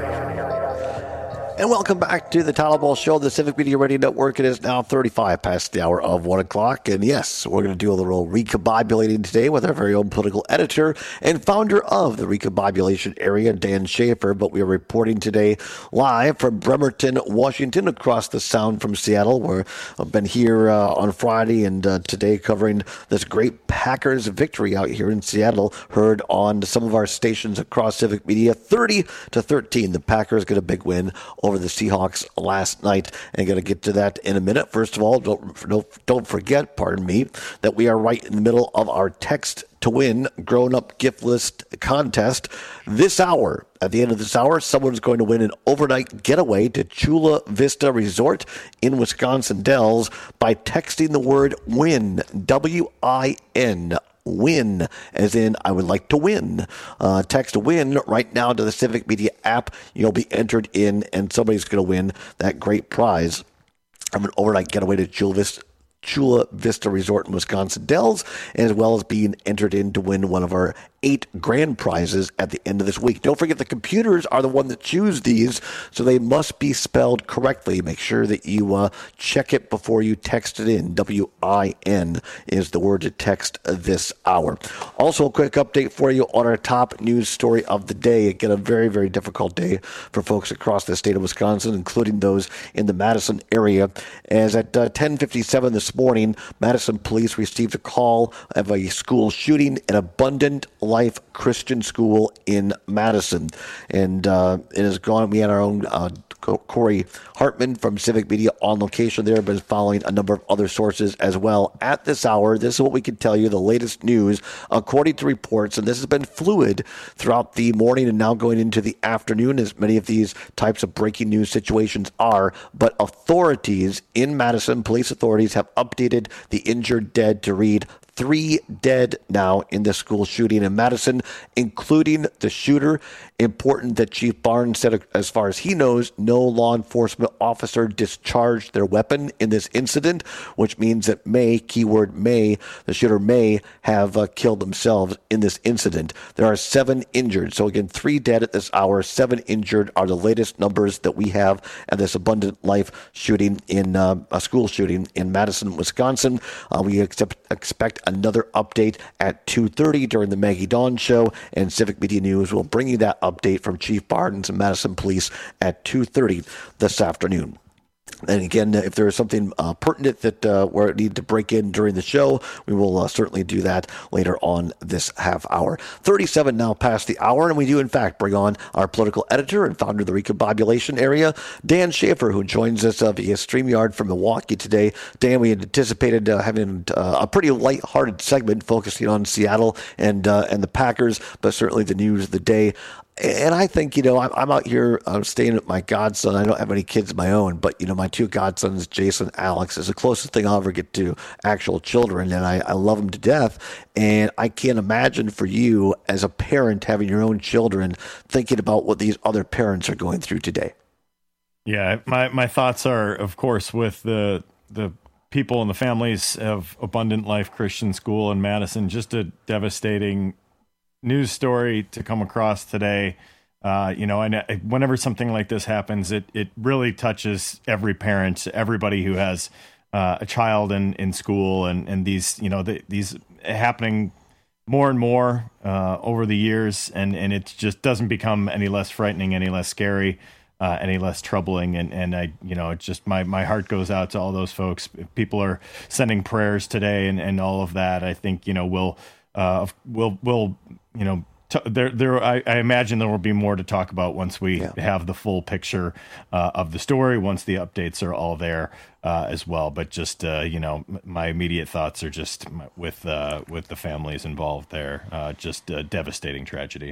And welcome back to the Tyler Ball Show, the Civic Media Radio Network. It is now thirty-five past the hour of one o'clock. And yes, we're going to do a little recombobulating today with our very own political editor and founder of the recombobulation area, Dan Schaefer. But we are reporting today live from Bremerton, Washington, across the Sound from Seattle. We're, I've been here uh, on Friday and uh, today covering this great Packers victory out here in Seattle, heard on some of our stations across Civic Media. thirty to thirteen, the Packers get a big win over the Seahawks last night, and going to get to that in a minute. First of all, don't, don't don't forget, pardon me, that we are right in the middle of our text to win grown-up gift list contest. This hour, at the end of this hour, someone's going to win an overnight getaway to Chula Vista Resort in Wisconsin Dells by texting the word WIN, W I N, win, as in I would like to win. Uh, text win right now to the Civic Media app. You'll be entered in, and somebody's going to win that great prize from an overnight getaway to Chula Vista, Chula Vista Resort in Wisconsin Dells, as well as being entered in to win one of our eight grand prizes at the end of this week. Don't forget, the computers are the one that choose these, so they must be spelled correctly. Make sure that you uh, check it before you text it in. W I N is the word to text this hour. Also, a quick update for you on our top news story of the day. Again, a very, very difficult day for folks across the state of Wisconsin, including those in the Madison area. As at uh, ten fifty-seven this morning, Madison police received a call of a school shooting in Abundant Life Christian School in Madison. And uh, it has gone, we had our own uh, Corey Hartman from Civic Media on location there, but is following a number of other sources as well. At this hour, this is what we can tell you, the latest news, according to reports, and this has been fluid throughout the morning and now going into the afternoon, as many of these types of breaking news situations are, but authorities in Madison, police authorities, have updated the injured dead to read three dead now in the school shooting in Madison, including the shooter. Important that Chief Barnes said, as far as he knows, no law enforcement officer discharged their weapon in this incident, which means that may, keyword may, the shooter may have uh, killed themselves in this incident. There are seven injured. So again, three dead at this hour, seven injured are the latest numbers that we have at this Abundant Life shooting in uh, a school shooting in Madison, Wisconsin. Uh, we expect, expect another update at two thirty during the Maggie Dawn show, and Civic Media News will bring you that update from Chief Barnes and Madison Police at two thirty this afternoon. And again, if there is something uh, pertinent that uh, we need to break in during the show, we will uh, certainly do that later on this half hour. thirty-seven now past the hour, and we do, in fact, bring on our political editor and founder of the Recombobulation area, Dan Schaefer, who joins us uh, via StreamYard from Milwaukee today. Dan, we had anticipated uh, having uh, a pretty lighthearted segment focusing on Seattle and uh, and the Packers, but certainly the news of the day. And I think, you know, I'm, I'm out here uh, staying with my godson. I don't have any kids of my own, but, you know, my two godsons, Jason and Alex, is the closest thing I'll ever get to actual children. And I, I love them to death. And I can't imagine for you as a parent having your own children thinking about what these other parents are going through today. Yeah, my, my thoughts are, of course, with the the people and the families of Abundant Life Christian School in Madison. Just a devastating news story to come across today. Uh, you know, and whenever something like this happens, it, it really touches every parent, everybody who has uh, a child in, in school, and, and these, you know, the, these happening more and more uh, over the years. And, and it just doesn't become any less frightening, any less scary, uh, any less troubling. And, and I, you know, it's just my, my heart goes out to all those folks. People are sending prayers today and, and all of that. I think, you know, we'll, uh, we'll, we'll, you know, t- there, there, I, I imagine there will be more to talk about once we yeah. have the full picture uh, of the story, once the updates are all there uh, as well. But just, uh, you know, my immediate thoughts are just with, uh, with the families involved there. Uh, just a devastating tragedy.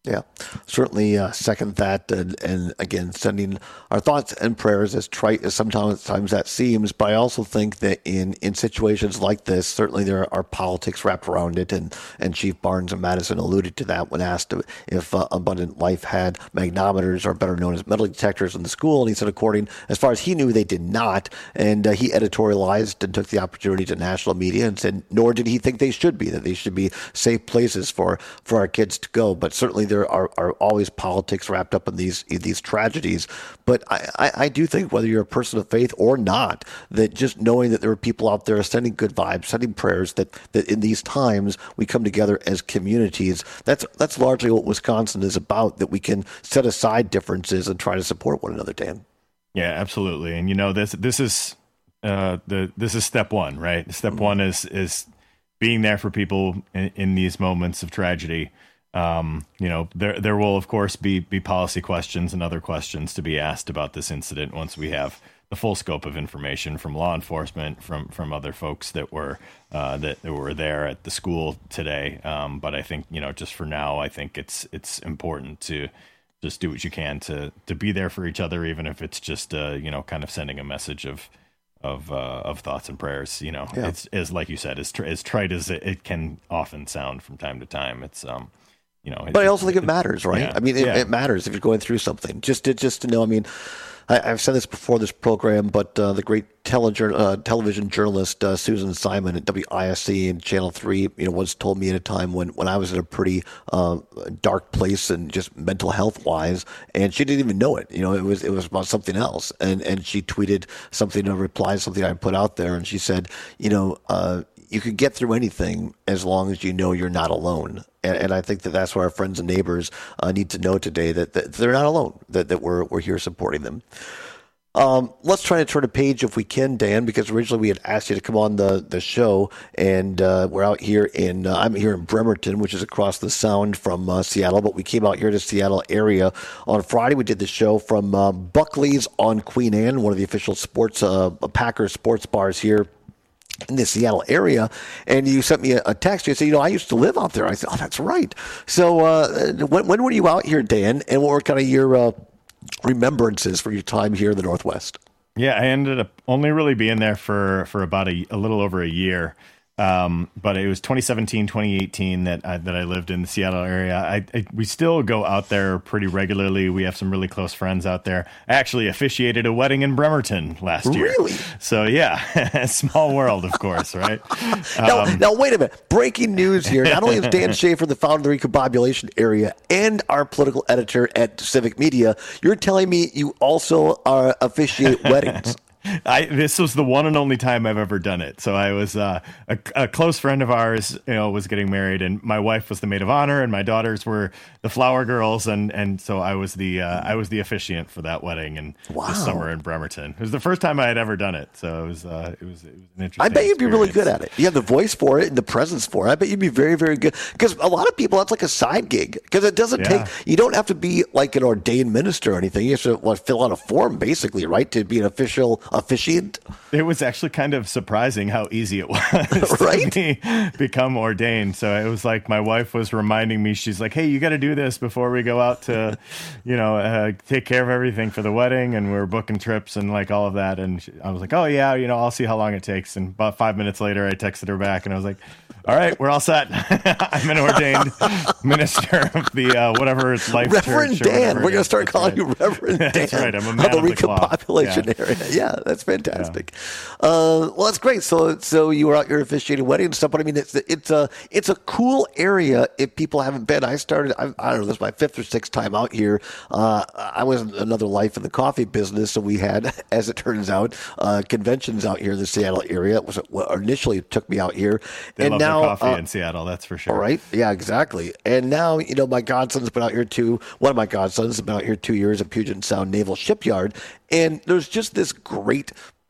Yeah, certainly uh, second that. And, and again, sending our thoughts and prayers, as trite as sometimes times that seems. But I also think that in, in situations like this, certainly there are politics wrapped around it. And, and Chief Barnes of Madison alluded to that when asked if uh, Abundant Life had magnetometers, or better known as metal detectors, in the school. And he said, according as far as he knew, they did not. And uh, he editorialized and took the opportunity to national media and said, nor did he think they should be, that they should be safe places for, for our kids to go. But certainly there are, are always politics wrapped up in these in these tragedies. But I, I, I do think, whether you're a person of faith or not, that just knowing that there are people out there sending good vibes, sending prayers, that, that in these times we come together as communities, that's that's largely what Wisconsin is about, that we can set aside differences and try to support one another, Dan. Yeah, absolutely. And, you know, this this is uh, the this is step one, right? Step mm-hmm. one is is being there for people in, in these moments of tragedy. Um, you know, there there will, of course, be be policy questions and other questions to be asked about this incident once we have the full scope of information from law enforcement, from from other folks that were uh, that, that were there at the school today. Um, but I think, you know, just for now, I think it's it's important to just do what you can to to be there for each other, even if it's just uh, you know, kind of sending a message of of uh, of thoughts and prayers. You know, yeah. it's as like you said, as tr- as trite as it, it can often sound from time to time. It's um. You know, but I also think it matters, right? Yeah, I mean, it, yeah. it matters if you're going through something. Just to just to know. I mean, I, I've said this before this program, but uh, the great tele- uh, television journalist uh, Susan Simon at W I S C and Channel Three, you know, once told me at a time when, when I was in a pretty uh, dark place and just mental health wise, and she didn't even know it. You know, it was it was about something else, and and she tweeted something, a reply, something I put out there, and she said, you know. Uh, You can get through anything as long as you know you're not alone. And, and I think that that's what our friends and neighbors uh, need to know today, that, that they're not alone, that, that we're we're here supporting them. Um, let's try to turn a page if we can, Dan, because originally we had asked you to come on the, the show, and uh, we're out here in, uh, I'm here in Bremerton, which is across the sound from uh, Seattle, but we came out here to the Seattle area on Friday. We did the show from uh, Buckley's on Queen Anne, one of the official sports, uh, Packers sports bars here in the Seattle area, and you sent me a, a text. You said, you know, I used to live out there. I said, oh, that's right. So uh, when, when were you out here, Dan, and what were kind of your uh, remembrances for your time here in the Northwest? Yeah, I ended up only really being there for, for about a, a little over a year. Um, but it was twenty seventeen, twenty eighteen that I, that I lived in the Seattle area. I, I we still go out there pretty regularly. We have some really close friends out there. I actually officiated a wedding in Bremerton last year. Really? So yeah, small world, of course, right? now, um, now, wait a minute. Breaking news here. Not only is Dan Schaefer the founder of the Recombobulation Area and our political editor at Civic Media, you're telling me you also uh, officiate weddings. I, this was the one and only time I've ever done it. So I was uh, a, a close friend of ours, you know, was getting married, and my wife was the maid of honor, and my daughters were the flower girls, and, and so I was the uh, I was the officiant for that wedding and wow. this summer in Bremerton. It was the first time I had ever done it, so it was uh, it was it was an interesting. I bet you'd be experience. really good at it. You have the voice for it and the presence for it. I bet you'd be very, very good, because a lot of people, that's like a side gig, because it doesn't Yeah. take. You don't have to be like an ordained minister or anything. You have to what, fill out a form, basically, right, to be an official officiant. It was actually kind of surprising how easy it was right? to become ordained. So it was like my wife was reminding me, she's like, hey, you got to do this before we go out to, you know, uh, take care of everything for the wedding. And we were booking trips and like all of that. And she, I was like, oh, yeah, you know, I'll see how long it takes. And about five minutes later, I texted her back and I was like, all right, we're all set. I'm an ordained minister of the uh, whatever it's life Reverend church. Dan. We're going to is. start That's calling right. you Reverend Dan. That's right. I'm a man of the of the cloth. Recombobulation Yeah. area. Yeah, that's fantastic. Yeah. Uh, well, that's great. So, so you were out your officiating wedding and stuff. But I mean, it's it's a it's a cool area. If people haven't been, I started. I, I don't know. This is my fifth or sixth time out here. Uh, I was in another life in the coffee business, so we had, as it turns out, uh, conventions out here in the Seattle area. It was what initially took me out here, They and love now their coffee uh, in Seattle, that's for sure. all right. Yeah, exactly. And now, you know, my godson's been out here too. One of my godsons has been out here two years at Puget Sound Naval Shipyard. And there's just this great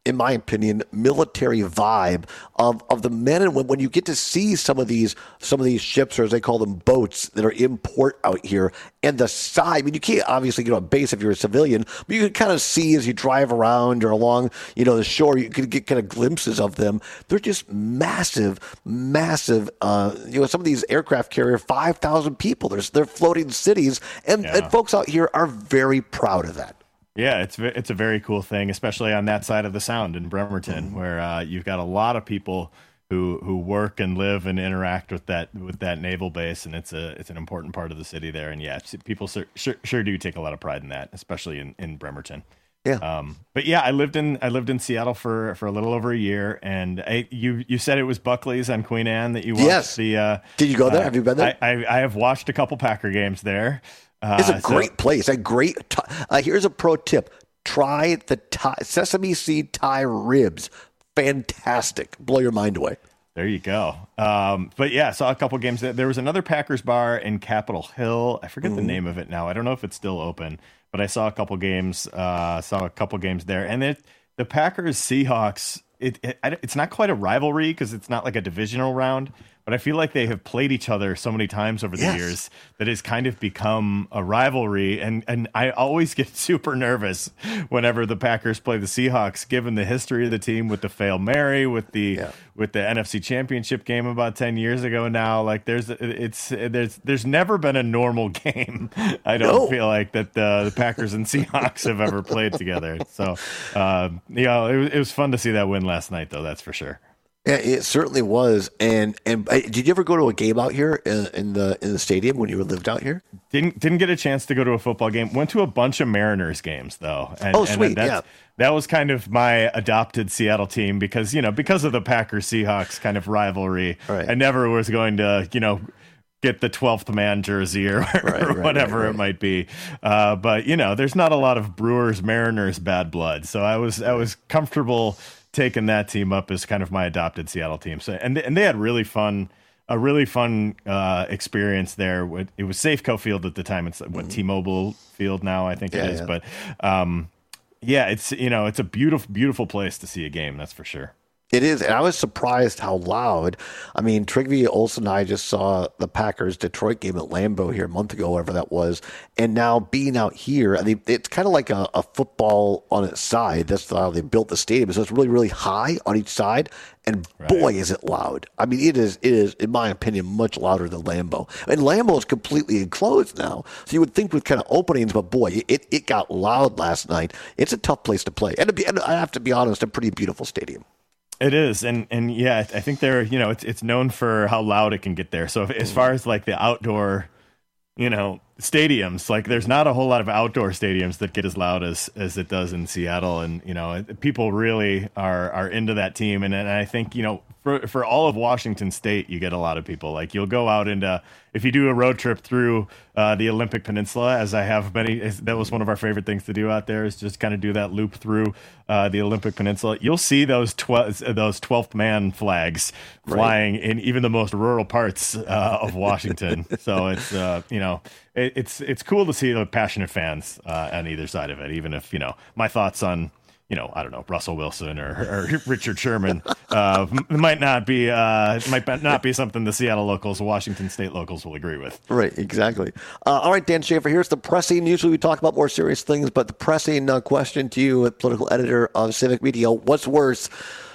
in my opinion, military vibe of, of the men and women. When you get to see some of these some of these ships, or as they call them, boats that are in port out here, and the side. I mean, you can't obviously get on base if you're a civilian, but you can kind of see as you drive around or along, you know, the shore. You can get kind of glimpses of them. They're just massive, massive. Uh, you know, some of these aircraft carrier five thousand people. They're they're floating cities, and, Yeah. and folks out here are very proud of that. Yeah, it's ve- it's a very cool thing, especially on that side of the Sound in Bremerton, where uh, you've got a lot of people who who work and live and interact with that with that naval base, and it's a it's an important part of the city there. And yeah, people sure sure, sure do take a lot of pride in that, especially in, in Bremerton. Yeah. Um, but yeah, I lived in I lived in Seattle for, for a little over a year, and I, you you said it was Buckley's on Queen Anne that you watched. Yes. The uh, Did you go there? uh, Have you been there? I, I I have watched a couple Packer games there. Uh, It's a so- great place. A great. T- uh, here's a pro tip: try the Thai, sesame seed Thai ribs. Fantastic. Blow your mind away. There you go. Um, but yeah, saw a couple games. There was another Packers bar in Capitol Hill. I forget the name of it now. I don't know if it's still open, but I saw a couple games. Uh, saw a couple games there, and it, the Packers Seahawks. It, it it's not quite a rivalry because it's not like a divisional round, but I feel like they have played each other so many times over the Yes. years that it's kind of become a rivalry. And and I always get super nervous whenever the Packers play the Seahawks, given the history of the team with the Fail Mary, with the with the N F C Championship game about ten years ago now. Like there's it's there's there's never been a normal game. I don't No. feel like that the, the Packers and Seahawks have ever played together. So um, you know, it, was- it was fun to see that win last night, though. That's for sure. Yeah, it certainly was. And and uh, did you ever go to a game out here in, in the in the stadium when you lived out here? Didn't didn't get a chance to go to a football game. Went to a bunch of Mariners games though. And, Oh, and sweet, that's, yeah. That was kind of my adopted Seattle team because you know because of the Packers Seahawks kind of rivalry. Right. I never was going to you know get the twelfth man jersey or, or right, whatever right, right. it might be. Uh, but you know there's not a lot of Brewers Mariners bad blood, so I was I was comfortable taking that team up as kind of my adopted Seattle team. So and and they had really fun. A really fun uh, experience there. With- It was Safeco Field at the time. It's what T-Mobile Field now, I think Yeah, it is. yeah. But um, yeah, it's you know it's a beautiful, beautiful place to see a game. That's for sure. It is, and I was surprised how loud. I mean, Trigvia Olsen and I just saw the Packers Detroit game at Lambeau here a month ago, whatever that was, and now being out here, I mean, it's kind of like a, a football on its side. That's how they built the stadium, so it's really, really high on each side, and boy, is it loud. I mean, it is, it is, in my opinion, much louder than Lambeau. And Lambeau is completely enclosed now, so you would think with kind of openings, but boy, it, it got loud last night. It's a tough place to play, and, to be, and I have to be honest, a pretty beautiful stadium. It is, and and yeah, I think they're you know it's it's known for how loud it can get there. So if, as far as like the outdoor, you know, stadiums, like there's not a whole lot of outdoor stadiums that get as loud as as it does in Seattle, and you know, people really are are into that team, and, and I think you know for for all of Washington State, you get a lot of people. Like you'll go out into if you do a road trip through uh, the Olympic Peninsula, as I have many, that was one of our favorite things to do out there is just kind of do that loop through uh, the Olympic Peninsula. You'll see those twelve those twelfth man flags flying right. in even the most rural parts uh, of Washington. So it's uh, you know it, it's it's cool to see the passionate fans uh, on either side of it. Even if you know my thoughts on. You know, I don't know, Russell Wilson or, or Richard Sherman uh, might not be uh, might not be something the Seattle locals, Washington State locals will agree with. Right, exactly. Uh, all right, Dan Schaefer, here's the pressing. Usually we talk about more serious things, but the pressing uh, question to you, political editor of Civic Media: what's worse,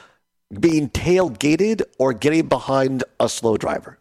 being tailgated or getting behind a slow driver?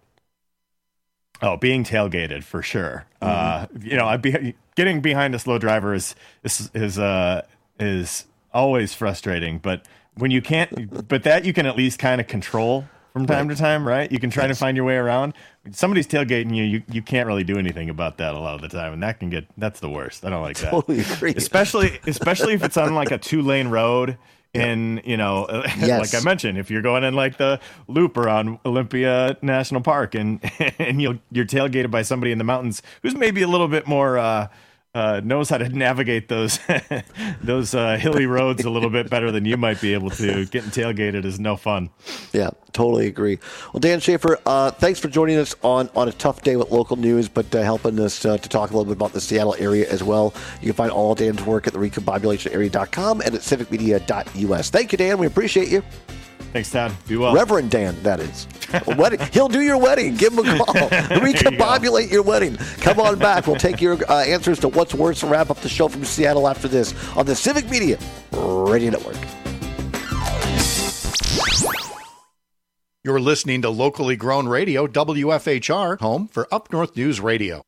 Oh, being tailgated for sure. Mm-hmm. Uh, you know, I'd be getting behind a slow driver is is is uh, is. always frustrating, but when you can't, but that you can at least kind of control from time right. to time, right? You can try yes. to find your way around. Somebody's tailgating you, you, you can't really do anything about that a lot of the time, and that can get, that's the worst. I don't like that. Totally agree. Especially, especially if it's on like a two lane road in, you know, yes. like I mentioned, if you're going in like the loop or on Olympia National Park and, and you'll, you're tailgated by somebody in the mountains who's maybe a little bit more, uh, uh, knows how to navigate those those uh, hilly roads a little bit better than you might be able to. Getting tailgated is no fun. Yeah, totally agree. Well, Dan Schaefer, uh, thanks for joining us on, on a tough day with local news, but uh, helping us uh, to talk a little bit about the Seattle area as well. You can find all Dan's work at the recombobulation area dot com and at civic media dot u s. Thank you, Dan. We appreciate you. Thanks, Todd. Be well. Reverend Dan, that is. A wedding. He'll do your wedding. Give him a call. Recombobulate you your wedding. Come on back. We'll take your uh, answers to what's worse and wrap up the show from Seattle after this on the Civic Media Radio Network. You're listening to locally grown radio, W F H R, home for Up North News Radio.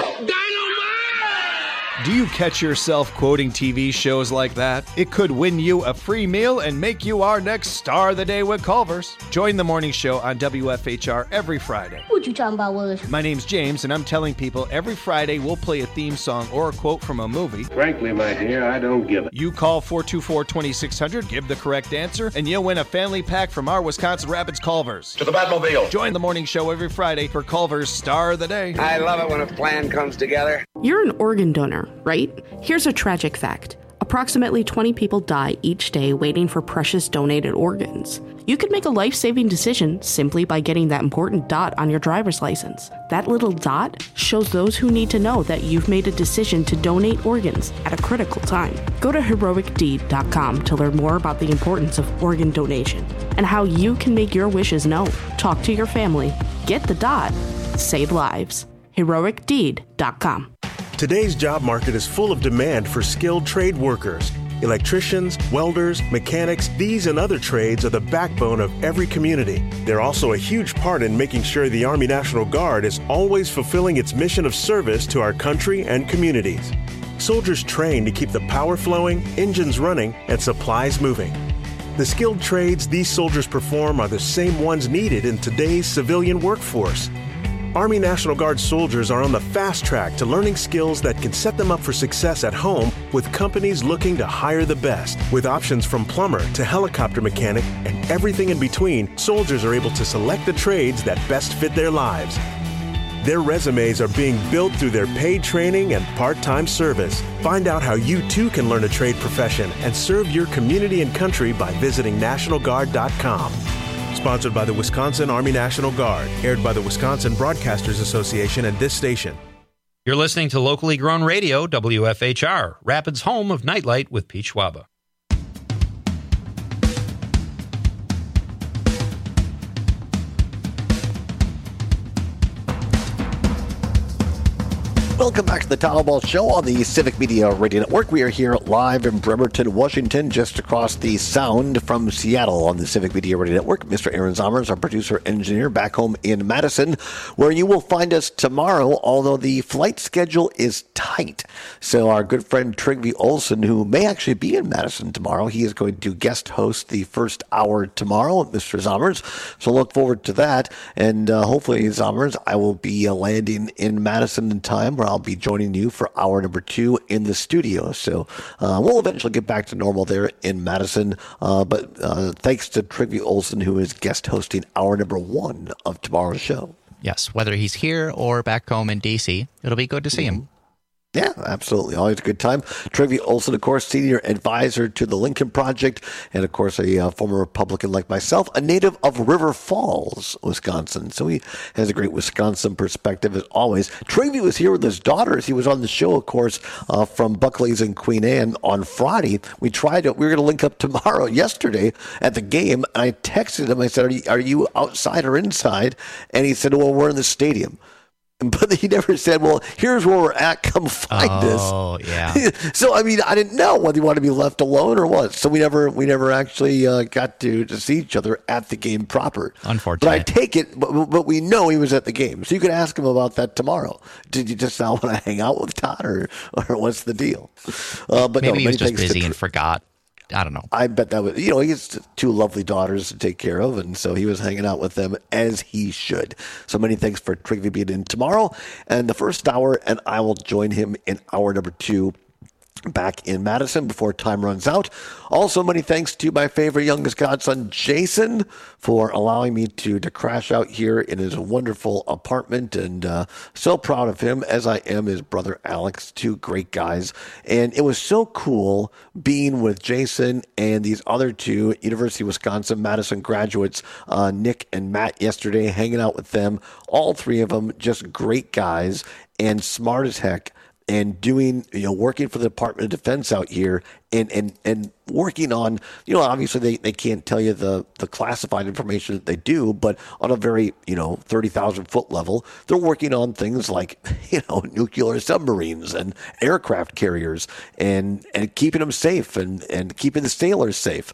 Do you catch yourself quoting T V shows like that? It could win you a free meal and make you our next star of the day with Culver's. Join the morning show on W F H R every Friday. What you talking about, Willis? My name's James, and I'm telling people every Friday we'll play a theme song or a quote from a movie. Frankly, my dear, I don't give it. You call four two four, two six zero zero, give the correct answer, and you'll win a family pack from our Wisconsin Rapids Culver's. To the Batmobile. Join the morning show every Friday for Culver's Star of the Day. I love it when a plan comes together. You're an organ donor, right? Here's a tragic fact. Approximately twenty people die each day waiting for precious donated organs. You could make a life-saving decision simply by getting that important dot on your driver's license. That little dot shows those who need to know that you've made a decision to donate organs at a critical time. Go to heroic deed dot com to learn more about the importance of organ donation and how you can make your wishes known. Talk to your family. Get the dot. Save lives. heroic deed dot com. Today's job market is full of demand for skilled trade workers. Electricians, welders, mechanics, these and other trades are the backbone of every community. They're also a huge part in making sure the Army National Guard is always fulfilling its mission of service to our country and communities. Soldiers train to keep the power flowing, engines running, and supplies moving. The skilled trades these soldiers perform are the same ones needed in today's civilian workforce. Army National Guard soldiers are on the fast track to learning skills that can set them up for success at home with companies looking to hire the best. With options from plumber to helicopter mechanic and everything in between, soldiers are able to select the trades that best fit their lives. Their resumes are being built through their paid training and part-time service. Find out how you too can learn a trade profession and serve your community and country by visiting national guard dot com. Sponsored by the Wisconsin Army National Guard. Aired by the Wisconsin Broadcasters Association and this station. You're listening to locally grown radio, W F H R, Rapids' home of Nightlight with Pete Schwaba. Welcome back to the Town Ball Show on the Civic Media Radio Network. We are here live in Bremerton, Washington, just across the sound from Seattle on the Civic Media Radio Network. Mister Aaron Zommers, our producer engineer, back home in Madison, where you will find us tomorrow, although the flight schedule is tight. So our good friend Trygve Olsen, who may actually be in Madison tomorrow, he is going to guest host the first hour tomorrow with Mister Zommers. So look forward to that. And uh, hopefully, Zommers, I will be uh, landing in Madison in time where I'll be joining you for hour number two in the studio. So uh, we'll eventually get back to normal there in Madison. Uh, but uh, thanks to Trygve Olsen, who is guest hosting hour number one of tomorrow's show. Yes, whether he's here or back home in D C, it'll be good to see him. Mm-hmm. Yeah, absolutely. Always a good time. Trygve Olsen, of course, senior advisor to the Lincoln Project, and, of course, a uh, former Republican like myself, a native of River Falls, Wisconsin. So he has a great Wisconsin perspective, as always. Trygve was here with his daughters. He was on the show, of course, uh, from Buckley's and Queen Anne on Friday. We tried to, we were going to link up tomorrow, yesterday, at the game, and I texted him. I said, are you, are you outside or inside? And he said, well, we're in the stadium. But he never said, well, here's where we're at. Come find us. Oh, yeah. So, I mean, I didn't know whether he wanted to be left alone or what. So we never we never actually uh, got to, to see each other at the game proper. Unfortunately. But I take it, but, but we know he was at the game. So you could ask him about that tomorrow. Did you just not want to hang out with Todd, or, or what's the deal? Uh, but Maybe no, he was just busy to, and forgot. I don't know. I bet that was, you know, he has two lovely daughters to take care of, and so he was hanging out with them as he should. So many thanks for Trygve being in tomorrow and the first hour, and I will join him in hour number two back in Madison before time runs out. Also, many thanks to my favorite youngest godson, Jason, for allowing me to, to crash out here in his wonderful apartment. And uh, so proud of him, as I am his brother, Alex, two great guys. And it was so cool being with Jason and these other two University of Wisconsin Madison graduates, uh, Nick and Matt, yesterday, hanging out with them. All three of them, just great guys and smart as heck. And doing, you know, working for the Department of Defense out here and, and, and working on, you know, obviously they, they can't tell you the, the classified information that they do, but on a very, you know, thirty thousand foot level, they're working on things like, you know, nuclear submarines and aircraft carriers and, and keeping them safe and, and keeping the sailors safe.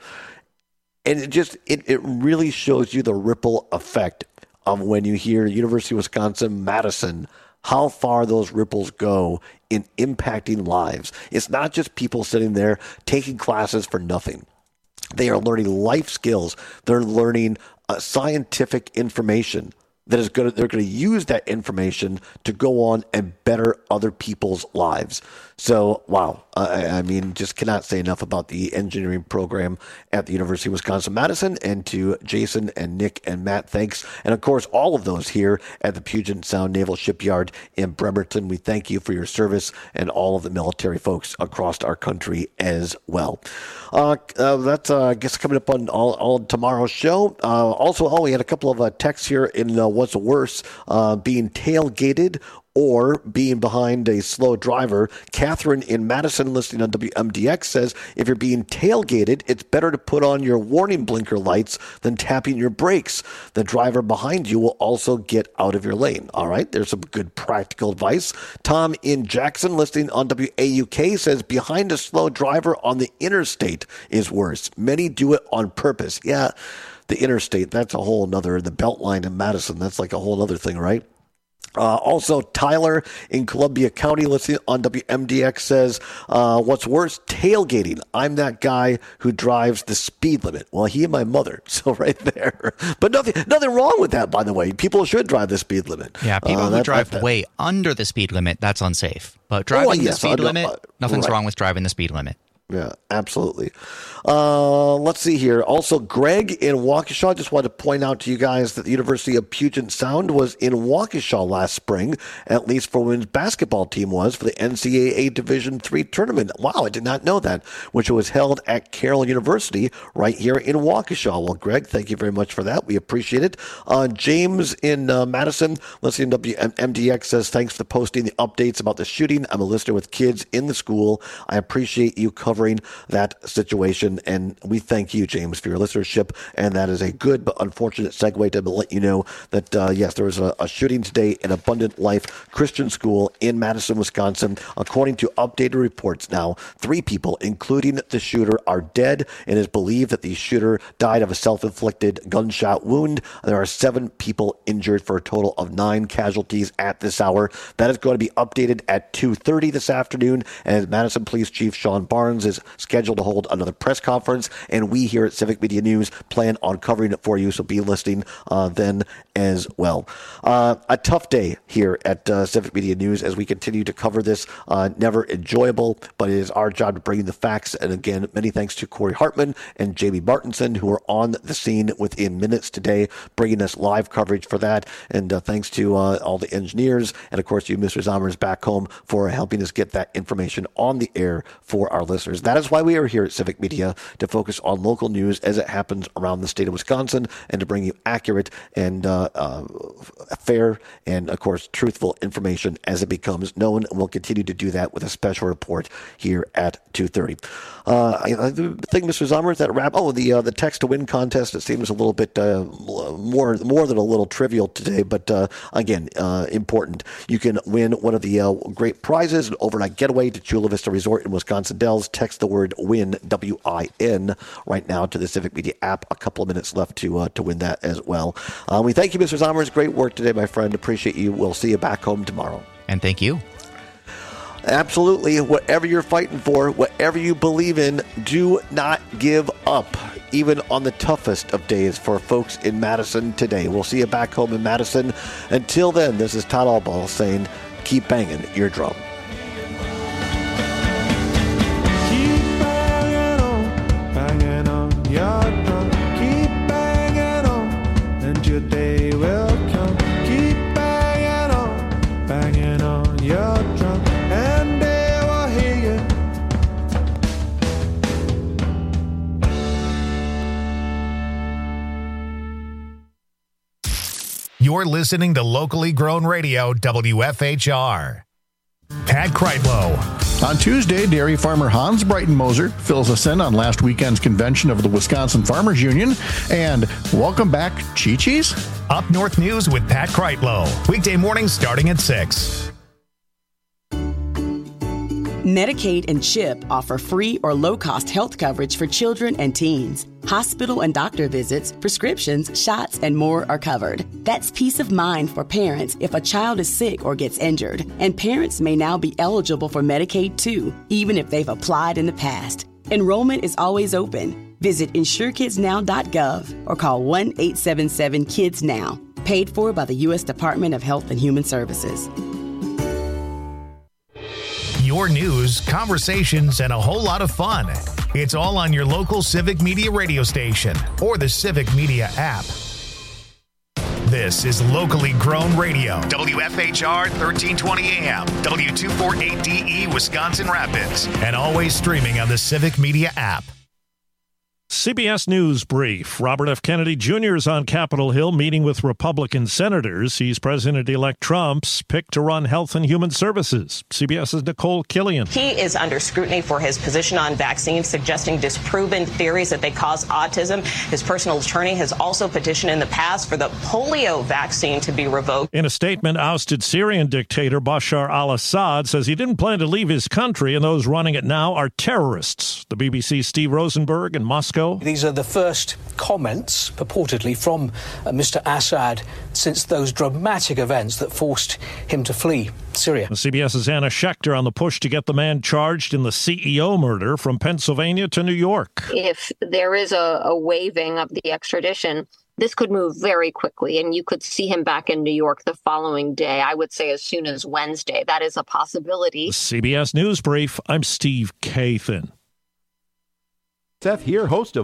And it just, it, it really shows you the ripple effect of when you hear University of Wisconsin, Madison, how far those ripples go in impacting lives. It's not just people sitting there taking classes for nothing. They are learning life skills. They're learning uh, scientific information that is going to, they're going to use that information to go on and better other people's lives. So, wow. I, I mean, just cannot say enough about the engineering program at the University of Wisconsin-Madison. And to Jason and Nick and Matt, thanks. And, of course, all of those here at the Puget Sound Naval Shipyard in Bremerton. We thank you for your service and all of the military folks across our country as well. Uh, uh, that's, uh, I guess, coming up on all, all tomorrow's show. Uh, also, oh, we had a couple of uh, texts here in uh, what's worse, uh, being tailgated or being behind a slow driver. Catherine in Madison, listening on W M D X, says, if you're being tailgated, it's better to put on your warning blinker lights than tapping your brakes. The driver behind you will also get out of your lane. All right, there's some good practical advice. Tom in Jackson, listening on W A U K, says, behind a slow driver on the interstate is worse. Many do it on purpose. Yeah, the interstate, that's a whole nother, the Beltline in Madison, that's like a whole other thing, right? Uh, also, Tyler in Columbia County, listening on W M D X, says, uh, what's worse, tailgating. I'm that guy who drives the speed limit. Well, he and my mother, so right there. But nothing nothing wrong with that, by the way. People should drive the speed limit. Yeah, people uh, who that, drive that, that. way under the speed limit, that's unsafe. But driving oh, yes, the speed uh, limit, uh, nothing's right. wrong with driving the speed limit. Yeah, absolutely. Uh, let's see here. Also, Greg in Waukesha, just wanted to point out to you guys that the University of Puget Sound was in Waukesha last spring, at least for women's basketball team was, for the N C double A Division three tournament. Wow, I did not know that, which was held at Carroll University right here in Waukesha. Well, Greg, thank you very much for that. We appreciate it. Uh, James in uh, Madison, listening to W M D X, says, thanks for posting the updates about the shooting. I'm a listener with kids in the school. I appreciate you covering that situation, and we thank you, James, for your listenership. And that is a good but unfortunate segue to let you know that uh, yes, there was a, a shooting today in Abundant Life Christian School in Madison, Wisconsin. According to updated reports now, three people, including the shooter, are dead, and it is believed that the shooter died of a self-inflicted gunshot wound. There are seven people injured for a total of nine casualties at this hour. That is going to be updated at two thirty this afternoon, and Madison Police Chief Sean Barnes is scheduled to hold another press conference, and we here at Civic Media News plan on covering it for you, so be listening uh, then as well. Uh, a tough day here at uh, Civic Media News as we continue to cover this. Uh, never enjoyable, but it is our job to bring you the facts. And again, many thanks to Corey Hartman and Jamie Martinson, who are on the scene within minutes today, bringing us live coverage for that. And uh, thanks to uh, all the engineers, and of course you, Mister Zommers, back home for helping us get that information on the air for our listeners. That is why we are here at Civic Media, to focus on local news as it happens around the state of Wisconsin, and to bring you accurate and uh, uh, fair and, of course, truthful information as it becomes known. And we'll continue to do that with a special report here at two thirty. Uh, I, I think, Mister Zommers, that wrap. Oh, the uh, the text to win contest. It seems a little bit uh, more more than a little trivial today, but uh, again, uh, important. You can win one of the uh, great prizes: an overnight getaway to Chula Vista Resort in Wisconsin Dells. Text the word "win" W I N right now to the Civic Media app. A couple of minutes left to uh, to win that as well. Uh, we thank you, Mister Zommers. Great work today, my friend. Appreciate you. We'll see you back home tomorrow. And thank you. Absolutely. Whatever you're fighting for, whatever you believe in, do not give up, even on the toughest of days for folks in Madison today. We'll see you back home in Madison. Until then, this is Todd Albaugh saying, keep banging your drum. You're listening to locally grown radio, W F H R. Pat Kreitlow. On Tuesday, dairy farmer Hans Breitenmoser fills us in on last weekend's convention of the Wisconsin Farmers Union. And welcome back, Chi-Chi's. Up North News with Pat Kreitlow. Weekday mornings starting at six. Medicaid and CHIP offer free or low-cost health coverage for children and teens. Hospital and doctor visits, prescriptions, shots, and more are covered. That's peace of mind for parents if a child is sick or gets injured. And parents may now be eligible for Medicaid too, even if they've applied in the past. Enrollment is always open. Visit insure kids now dot gov or call one eight seven seven kids now. Paid for by the U S Department of Health and Human Services. Your news, conversations, and a whole lot of fun. It's all on your local Civic Media radio station or the Civic Media app. This is locally grown radio. W F H R thirteen twenty A M, W two forty-eight D E, Wisconsin Rapids, and always streaming on the Civic Media app. C B S News Brief. Robert F. Kennedy Junior is on Capitol Hill meeting with Republican senators. He's President-elect Trump's pick to run Health and Human Services. CBS's Nicole Killian. He is under scrutiny for his position on vaccines, suggesting disproven theories that they cause autism. His personal attorney has also petitioned in the past for the polio vaccine to be revoked. In a statement, ousted Syrian dictator Bashar al-Assad says he didn't plan to leave his country and those running it now are terrorists. The B B C's Steve Rosenberg in Moscow. These are the first comments, purportedly, from uh, Mister Assad since those dramatic events that forced him to flee Syria. CBS's Anna Schechter on the push to get the man charged in the C E O murder from Pennsylvania to New York. If there is a, a waiving of the extradition, this could move very quickly, and you could see him back in New York the following day. I would say as soon as Wednesday. That is a possibility. C B S News Brief. I'm Steve Kathan. Seth here, host of